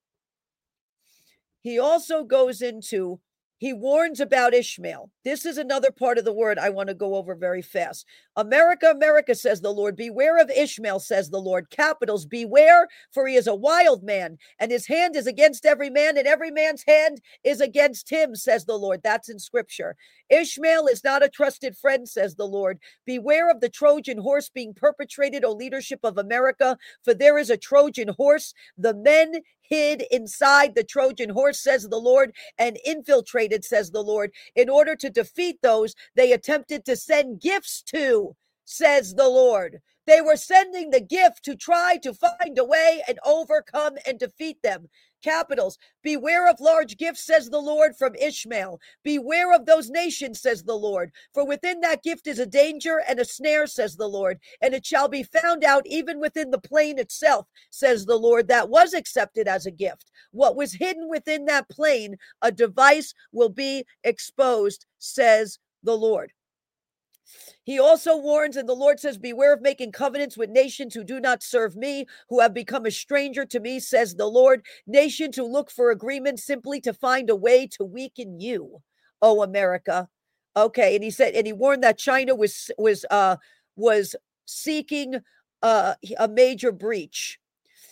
he also goes into He warns about Ishmael. This is another part of the word I want to go over very fast. America, America, says the Lord. Beware of Ishmael, says the Lord. Capitals, beware, for he is a wild man, and his hand is against every man, and every man's hand is against him, says the Lord. That's in scripture. Ishmael is not a trusted friend, says the Lord. Beware of the Trojan horse being perpetrated, O leadership of America, for there is a Trojan horse. The men hid inside the Trojan horse, says the Lord, and infiltrated, says the Lord. In order to defeat those they attempted to send gifts to, says the Lord. They were sending the gift to try to find a way and overcome and defeat them. Capitals, beware of large gifts, says the Lord, from Ishmael. Beware of those nations, says the Lord, for within that gift is a danger and a snare, says the Lord, and it shall be found out even within the plane itself, says the Lord, that was accepted as a gift. What was hidden within that plane, a device, will be exposed, says the Lord. He also warns, and the Lord says, beware of making covenants with nations who do not serve me, who have become a stranger to me, says the Lord. Nations who look for agreement simply to find a way to weaken you, oh America. Okay, and he said, and he warned that China was was uh was seeking uh, a major breach.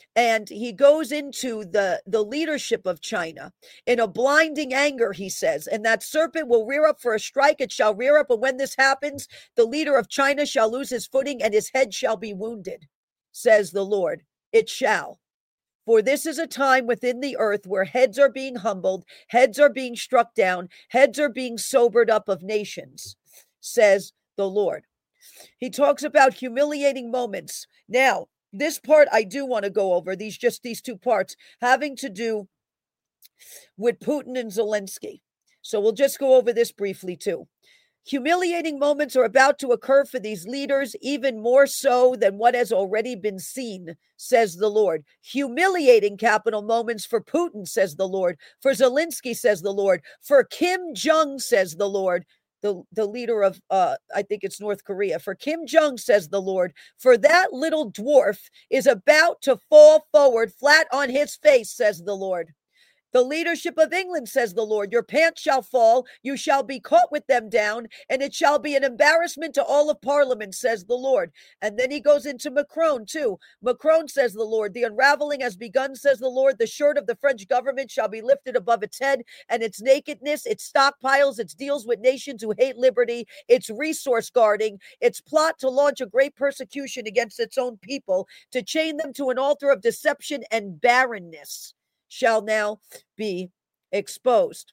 And he goes into the, the leadership of China in a blinding anger, he says, and that serpent will rear up for a strike, it shall rear up, and when this happens, the leader of China shall lose his footing, and his head shall be wounded, says the Lord. It shall. For this is a time within the earth where heads are being humbled, heads are being struck down, heads are being sobered up of nations, says the Lord. He talks about humiliating moments. Now, this part I do want to go over, these just these two parts, having to do with Putin and Zelensky. So we'll just go over this briefly too. Humiliating moments are about to occur for these leaders, even more so than what has already been seen, says the Lord. Humiliating capital moments for Putin, says the Lord. For Zelensky, says the Lord. For Kim Jong, says the Lord. The, the leader of, uh, I think it's North Korea. For Kim Jong, says the Lord. For that little dwarf is about to fall forward flat on his face, says the Lord. The leadership of England, says the Lord, your pants shall fall, you shall be caught with them down, and it shall be an embarrassment to all of Parliament, says the Lord. And then he goes into Macron, too. Macron, says the Lord, the unraveling has begun, says the Lord. The shirt of the French government shall be lifted above its head, and its nakedness, its stockpiles, its deals with nations who hate liberty, its resource guarding, its plot to launch a great persecution against its own people, to chain them to an altar of deception and barrenness, shall now be exposed.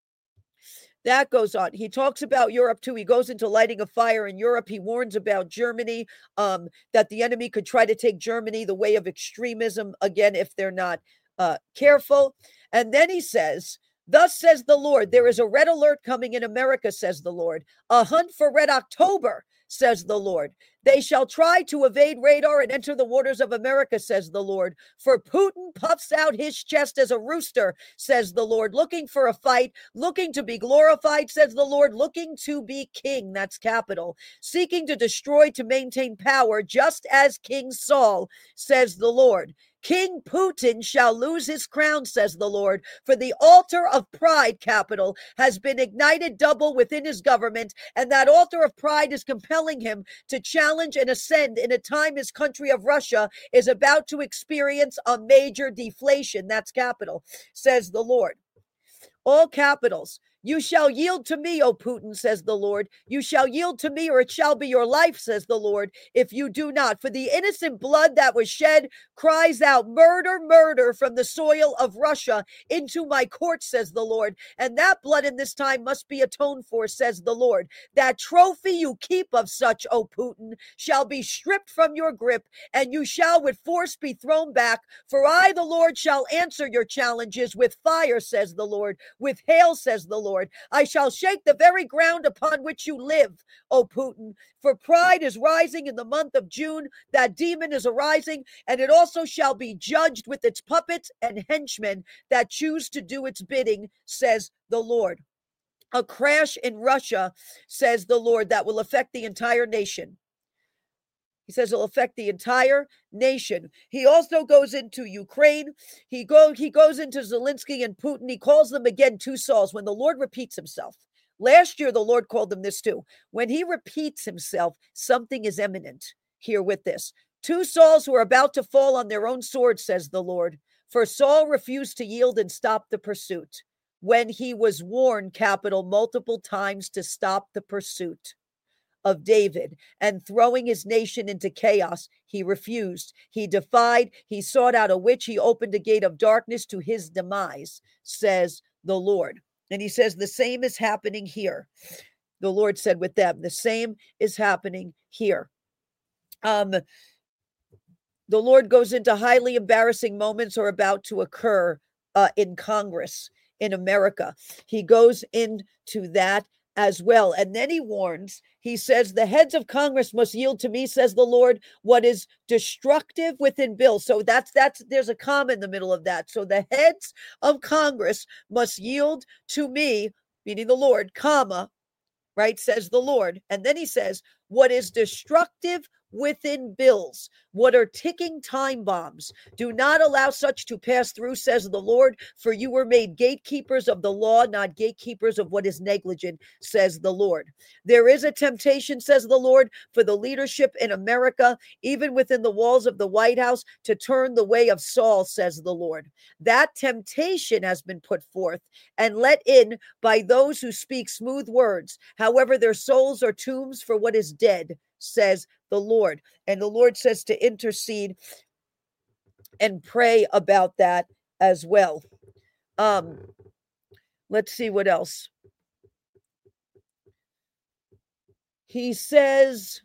That goes on. He talks about Europe too. He goes into lighting a fire in Europe. He warns about Germany, um, that the enemy could try to take Germany the way of extremism again if they're not uh, careful. And then he says, thus says the Lord, there is a red alert coming in America, says the Lord. A hunt for Red October, says the Lord. They shall try to evade radar and enter the waters of America, says the Lord. For Putin puffs out his chest as a rooster, says the Lord, looking for a fight, looking to be glorified, says the Lord, looking to be king, that's capital, seeking to destroy, to maintain power, just as King Saul, says the Lord. King Putin shall lose his crown, says the Lord, for the altar of pride, capital, has been ignited double within his government, and that altar of pride is compelling him to challenge and ascend in a time his country of Russia is about to experience a major deflation. That's capital, says the Lord. All capitals. You shall yield to me, O Putin, says the Lord. You shall yield to me, or it shall be your life, says the Lord, if you do not. For the innocent blood that was shed cries out, murder, murder from the soil of Russia into my courts, says the Lord. And that blood in this time must be atoned for, says the Lord. That trophy you keep of such, O Putin, shall be stripped from your grip, and you shall with force be thrown back. For I, the Lord, shall answer your challenges with fire, says the Lord, with hail, says the Lord. I shall shake the very ground upon which you live, O Putin, for pride is rising in the month of June. That demon is arising, and it also shall be judged with its puppets and henchmen that choose to do its bidding, says the Lord. A crash in Russia, says the Lord, that will affect the entire nation. He says it'll affect the entire nation. He also goes into Ukraine. He go he goes into Zelensky and Putin. He calls them again two Sauls when the Lord repeats himself. Last year, the Lord called them this too. When he repeats himself, something is imminent here with this. Two Sauls who are about to fall on their own sword, says the Lord. For Saul refused to yield and stop the pursuit. When he was warned, capital, multiple times to stop the pursuit of David and throwing his nation into chaos, he refused. He defied. He sought out a witch. He opened a gate of darkness to his demise, says the Lord. And he says the same is happening here. The Lord said with them, the same is happening here. Um, the Lord goes into highly embarrassing moments are about to occur uh, in Congress in America. He goes into that as well. And then he warns, he says, the heads of Congress must yield to me, says the Lord, what is destructive within bills. So that's, that's, there's a comma in the middle of that. So the heads of Congress must yield to me, meaning the Lord, comma, right, says the Lord. And then he says, what is destructive within bills, what are ticking time bombs. Do not allow such to pass through, says the Lord, for you were made gatekeepers of the law, not gatekeepers of what is negligent, says the Lord. There is a temptation, says the Lord, for the leadership in America, even within the walls of the White House, to turn the way of Saul, says the Lord. That temptation has been put forth and let in by those who speak smooth words. However, their souls are tombs for what is dead, says the Lord. And the Lord says to intercede and pray about that as well. Um, let's see what else. He says,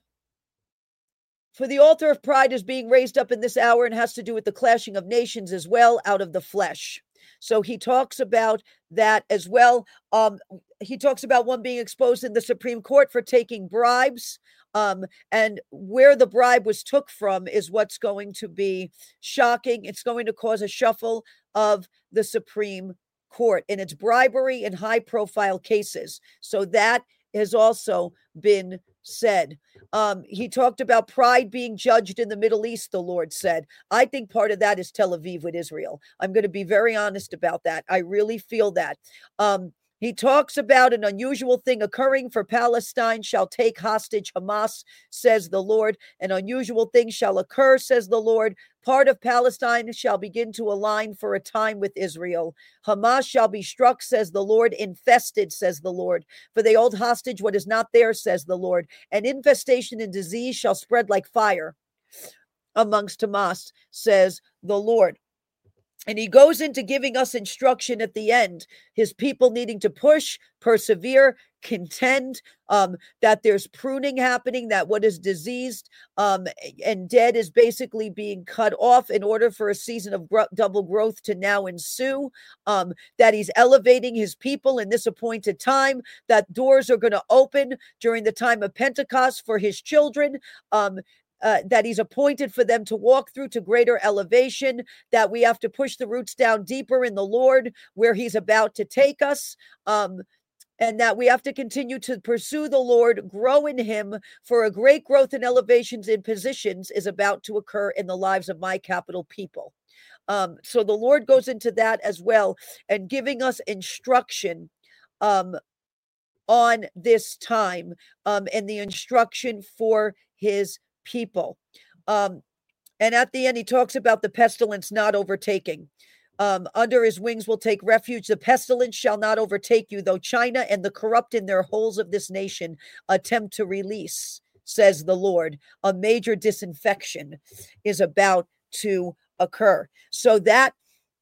for the altar of pride is being raised up in this hour and has to do with the clashing of nations as well, out of the flesh. So he talks about that as well. Um, he talks about one being exposed in the Supreme Court for taking bribes. Um, and where the bribe was took from is what's going to be shocking. It's going to cause a shuffle of the Supreme Court in its bribery in high profile cases. So that has also been said. Um, he talked about pride being judged in the Middle East, the Lord said. I think part of that is Tel Aviv with Israel. I'm going to be very honest about that. I really feel that. Um, He talks about an unusual thing occurring, for Palestine shall take hostage Hamas, says the Lord. An unusual thing shall occur, says the Lord. Part of Palestine shall begin to align for a time with Israel. Hamas shall be struck, says the Lord, infested, says the Lord. For they hold hostage what is not theirs, says the Lord. And infestation and disease shall spread like fire amongst Hamas, says the Lord. And he goes into giving us instruction at the end, his people needing to push, persevere, contend, um, that there's pruning happening, that what is diseased um, and dead is basically being cut off in order for a season of gr- double growth to now ensue, um, that he's elevating his people in this appointed time, that doors are going to open during the time of Pentecost for his children, um, Uh, that he's appointed for them to walk through to greater elevation, that we have to push the roots down deeper in the Lord where he's about to take us, um, and that we have to continue to pursue the Lord, grow in him, for a great growth and elevations in positions is about to occur in the lives of my capital people. Um, so the Lord goes into that as well and giving us instruction um, on this time um, and the instruction for his people. Um, and at the end, he talks about the pestilence not overtaking. Um, under his wings will take refuge. The pestilence shall not overtake you, though China and the corrupt in their holes of this nation attempt to release, says the Lord. A major disinfection is about to occur. So that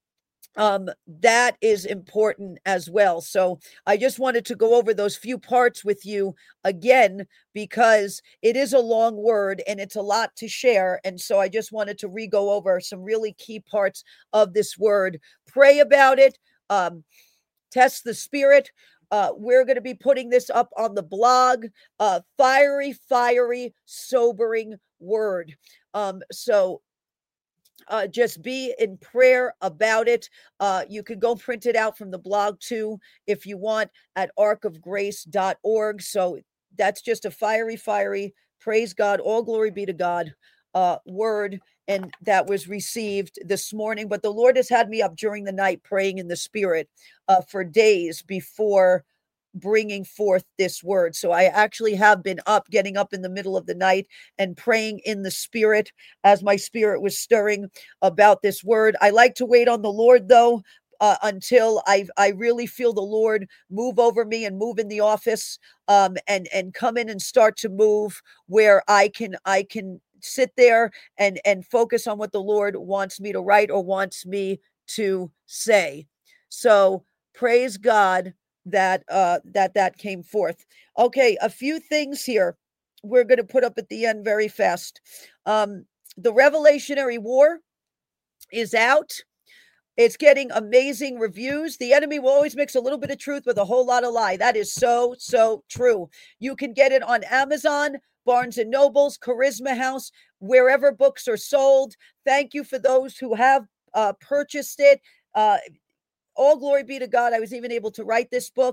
um that is important as well. So I just wanted to go over those few parts with you again, because it is a long word and it's a lot to share, and so I just wanted to re-go over some really key parts of this word. Pray about it, um test the spirit. Uh, we're going to be putting this up on the blog. Uh, fiery, fiery, sobering word. Um, so Uh, just be in prayer about it. Uh, you could go print it out from the blog too, if you want, at ark of grace dot org. So that's just a fiery, fiery, praise God, all glory be to God uh, word. And that was received this morning. But the Lord has had me up during the night praying in the spirit uh, for days before bringing forth this word. So I actually have been up, getting up in the middle of the night and praying in the spirit as my spirit was stirring about this word. I like to wait on the Lord, though, uh, until I I really feel the Lord move over me and move in the office, um, and and come in and start to move where I can I can sit there and and focus on what the Lord wants me to write or wants me to say. So praise God that uh that that came forth. Okay, a few things here we're going to put up at the end very fast. Um the Revelationary War is out. It's getting amazing reviews. The enemy will always mix a little bit of truth with a whole lot of lie. That is so, so true. You can get it on Amazon, Barnes and Nobles, Charisma House, wherever books are sold. Thank you for those who have uh, purchased it. Uh, all glory be to God. I was even able to write this book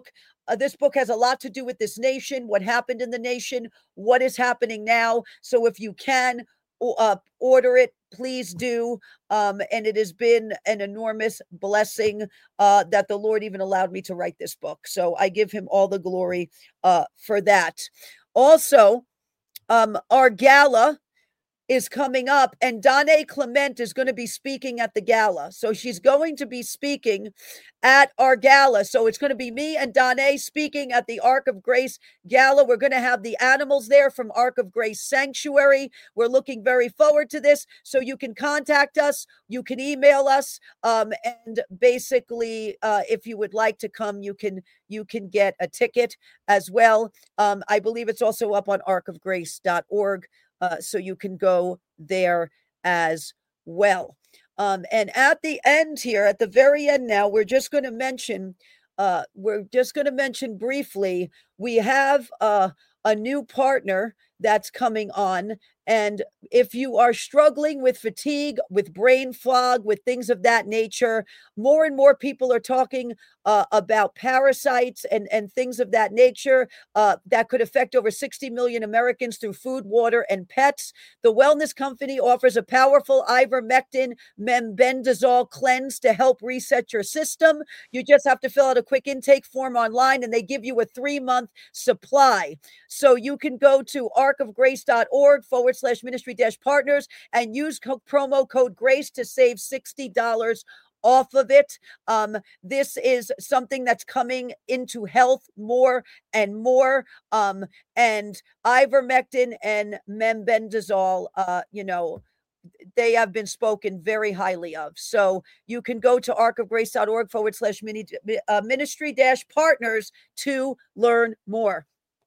Uh, this book has a lot to do with this nation, what happened in the nation, what is happening now. So if you can uh, order it, please do. Um, and it has been an enormous blessing uh, that the Lord even allowed me to write this book. So I give him all the glory uh, for that. Also, um, our gala is coming up, and Donna Clement is going to be speaking at the gala. So she's going to be speaking at our gala. So it's going to be me and Donna speaking at the Ark of Grace gala. We're going to have the animals there from Ark of Grace Sanctuary. We're looking very forward to this. So you can contact us. You can email us. Um, and basically, uh, if you would like to come, you can you can get a ticket as well. Um, I believe it's also up on ark of grace dot org. Uh, so you can go there as well. Um, and at the end here, at the very end now, we're just going to mention, uh, we're just going to mention briefly, we have uh, a new partner that's coming on. And if you are struggling with fatigue, with brain fog, with things of that nature, more and more people are talking uh, about parasites and, and things of that nature uh, that could affect over sixty million Americans through food, water, and pets. The Wellness Company offers a powerful ivermectin mebendazole cleanse to help reset your system. You just have to fill out a quick intake form online, and they give you a three-month supply. So you can go to ark of grace dot org forward slash ministry dash partners and use co- promo code GRACE to save sixty dollars off of it. Um, this is something that's coming into health more and more. Um, and ivermectin and mebendazole, uh, you know, they have been spoken very highly of. So you can go to ark of grace dot org forward slash mini, uh, ministry dash partners to learn more.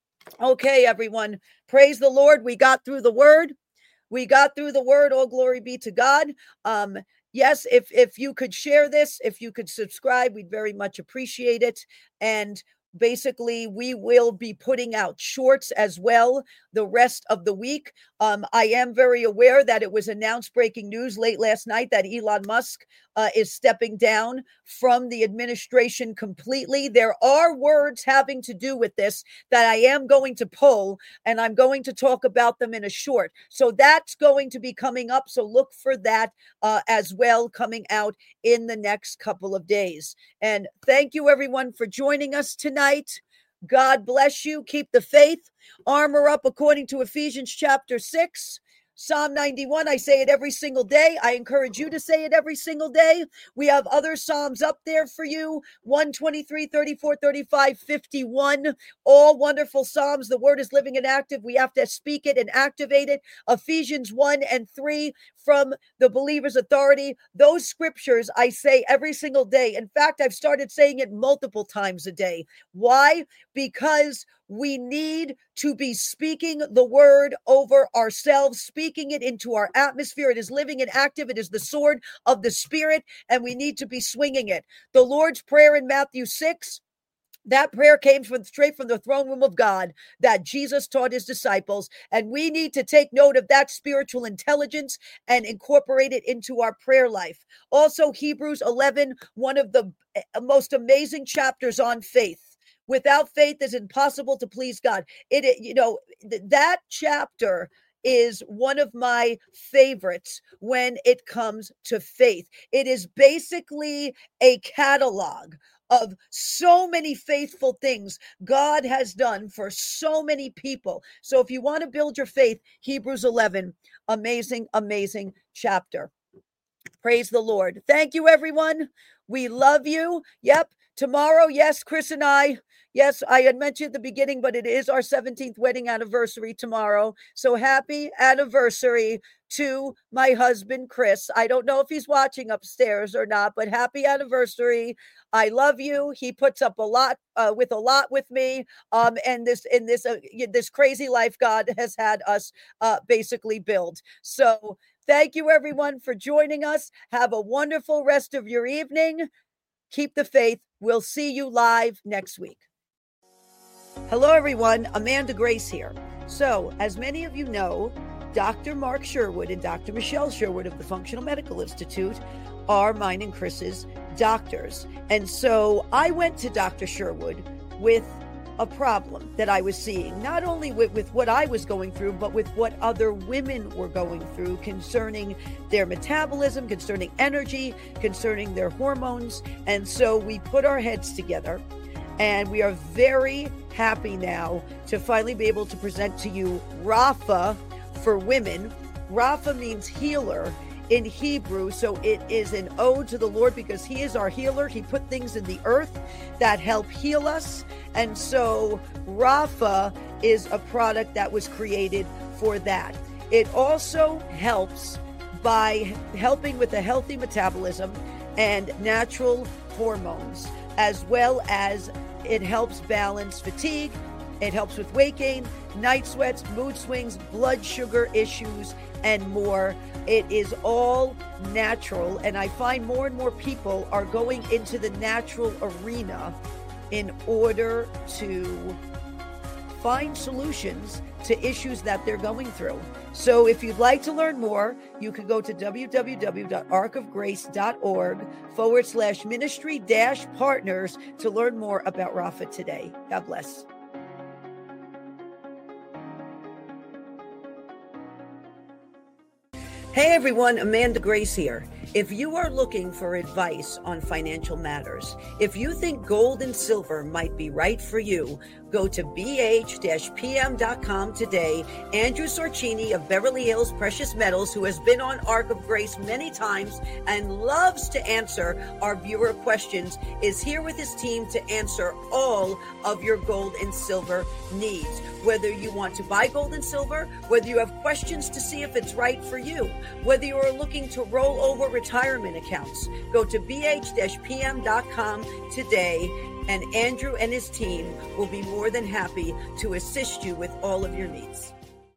Okay, everyone. Praise the Lord. We got through the word. We got through the word. All glory be to God. Um, yes, if if you could share this, if you could subscribe, we'd very much appreciate it. And basically, we will be putting out shorts as well the rest of the week. Um, I am very aware that it was announced, breaking news late last night, that Elon Musk uh, is stepping down from the administration completely. There are words having to do with this that I am going to pull, and I'm going to talk about them in a short. So that's going to be coming up. So look for that uh, as well, coming out in the next couple of days. And thank you, everyone, for joining us tonight. God bless you. Keep the faith. Armor up according to Ephesians chapter six. Psalm ninety-one, I say it every single day. I encourage you to say it every single day. We have other Psalms up there for you. one twenty-three, thirty-four, thirty-five, fifty-one. All wonderful Psalms. The word is living and active. We have to speak it and activate it. Ephesians one and three from the Believer's Authority. Those scriptures I say every single day. In fact, I've started saying it multiple times a day. Why? Because we need to be speaking the word over ourselves, speaking it into our atmosphere. It is living and active. It is the sword of the Spirit, and we need to be swinging it. The Lord's Prayer in Matthew six, that prayer came from straight from the throne room of God that Jesus taught his disciples. And we need to take note of that spiritual intelligence and incorporate it into our prayer life. Also, Hebrews eleven, one of the most amazing chapters on faith. Without faith, it's impossible to please God. It, you know, th- that chapter is one of my favorites when it comes to faith. It is basically a catalog of so many faithful things God has done for so many people. So if you want to build your faith, Hebrews eleven, amazing, amazing chapter. Praise the Lord. Thank you, everyone. We love you. Yep. Tomorrow, yes, Chris and I, yes, I had mentioned at the beginning, but it is our seventeenth wedding anniversary tomorrow. So happy anniversary to my husband, Chris. I don't know if he's watching upstairs or not, but happy anniversary. I love you. He puts up a lot uh, with a lot with me. Um, and this in this uh, this crazy life God has had us uh, basically build. So thank you, everyone, for joining us. Have a wonderful rest of your evening. Keep the faith. We'll see you live next week. Hello, everyone. Amanda Grace here. So, as many of you know, Doctor Mark Sherwood and Doctor Michelle Sherwood of the Functional Medical Institute are mine and Chris's doctors. And so I went to Doctor Sherwood with a problem that I was seeing, not only with, with what I was going through, but with what other women were going through concerning their metabolism, concerning energy, concerning their hormones. And so we put our heads together, and we are very happy now to finally be able to present to you Rapha for women. Rapha means healer in Hebrew, so it is an ode to the Lord because he is our healer. He put things in the earth that help heal us. And so Rapha is a product that was created for that. It also helps by helping with a healthy metabolism and natural hormones, as well as it helps balance fatigue. It helps with weight gain, night sweats, mood swings, blood sugar issues, and more. It is all natural, and I find more and more people are going into the natural arena in order to find solutions to issues that they're going through. So if you'd like to learn more, you can go to www.arkofgrace.org forward slash ministry dash partners to learn more about Rapha today. God bless. Hey everyone, Amanda Grace here. If you are looking for advice on financial matters, if you think gold and silver might be right for you, go to b h dash p m dot com today. Andrew Sorcini of Beverly Hills Precious Metals, who has been on Ark of Grace many times and loves to answer our viewer questions, is here with his team to answer all of your gold and silver needs. Whether you want to buy gold and silver, whether you have questions to see if it's right for you, whether you are looking to roll over retirement accounts, go to b h dash p m dot com today, and Andrew and his team will be more than happy to assist you with all of your needs.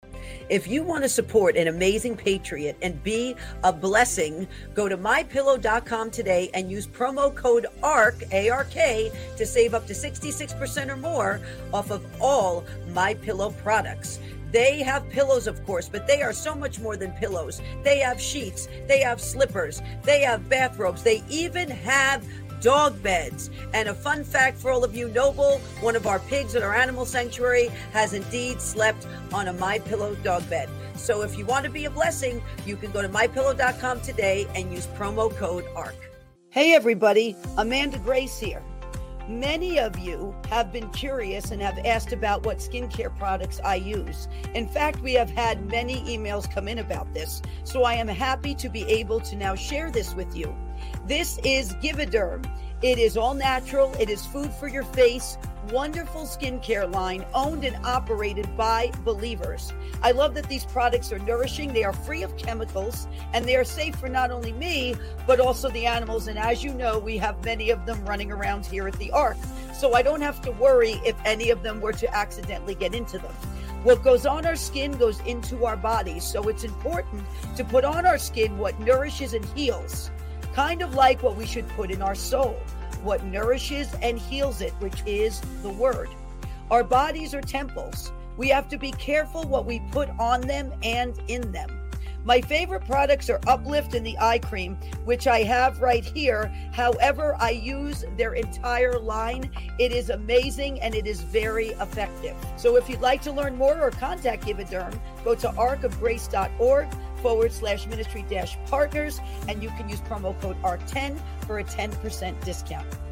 If you want to support an amazing patriot and be a blessing, go to my pillow dot com today and use promo code ARK, A R K, to save up to sixty-six percent or more off of all MyPillow products. They have pillows, of course, but they are so much more than pillows. They have sheets, they have slippers, they have bathrobes, they even have dog beds. And a fun fact for all of you, Noble, one of our pigs at our animal sanctuary, has indeed slept on a MyPillow dog bed. So if you want to be a blessing, you can go to my pillow dot com today and use promo code ARK. Hey everybody, Amanda Grace here. Many of you have been curious and have asked about what skincare products I use. In fact, we have had many emails come in about this, so I am happy to be able to now share this with you. This is Gividerm. It is all natural. It is food for your face. Wonderful skincare line owned and operated by believers. I love that these products are nourishing. They are free of chemicals, and they are safe for not only me, but also the animals. And as you know, we have many of them running around here at the Ark. So I don't have to worry if any of them were to accidentally get into them. What goes on our skin goes into our bodies. So it's important to put on our skin what nourishes and heals. Kind of like what we should put in our soul, what nourishes and heals it, which is the word. Our bodies are temples. We have to be careful what we put on them and in them. My favorite products are Uplift and the eye cream, which I have right here. However, I use their entire line. It is amazing and it is very effective. So if you'd like to learn more or contact Gividerm, go to arkofgrace.org forward slash ministry dash partners, and you can use promo code A R K ten for a ten percent discount.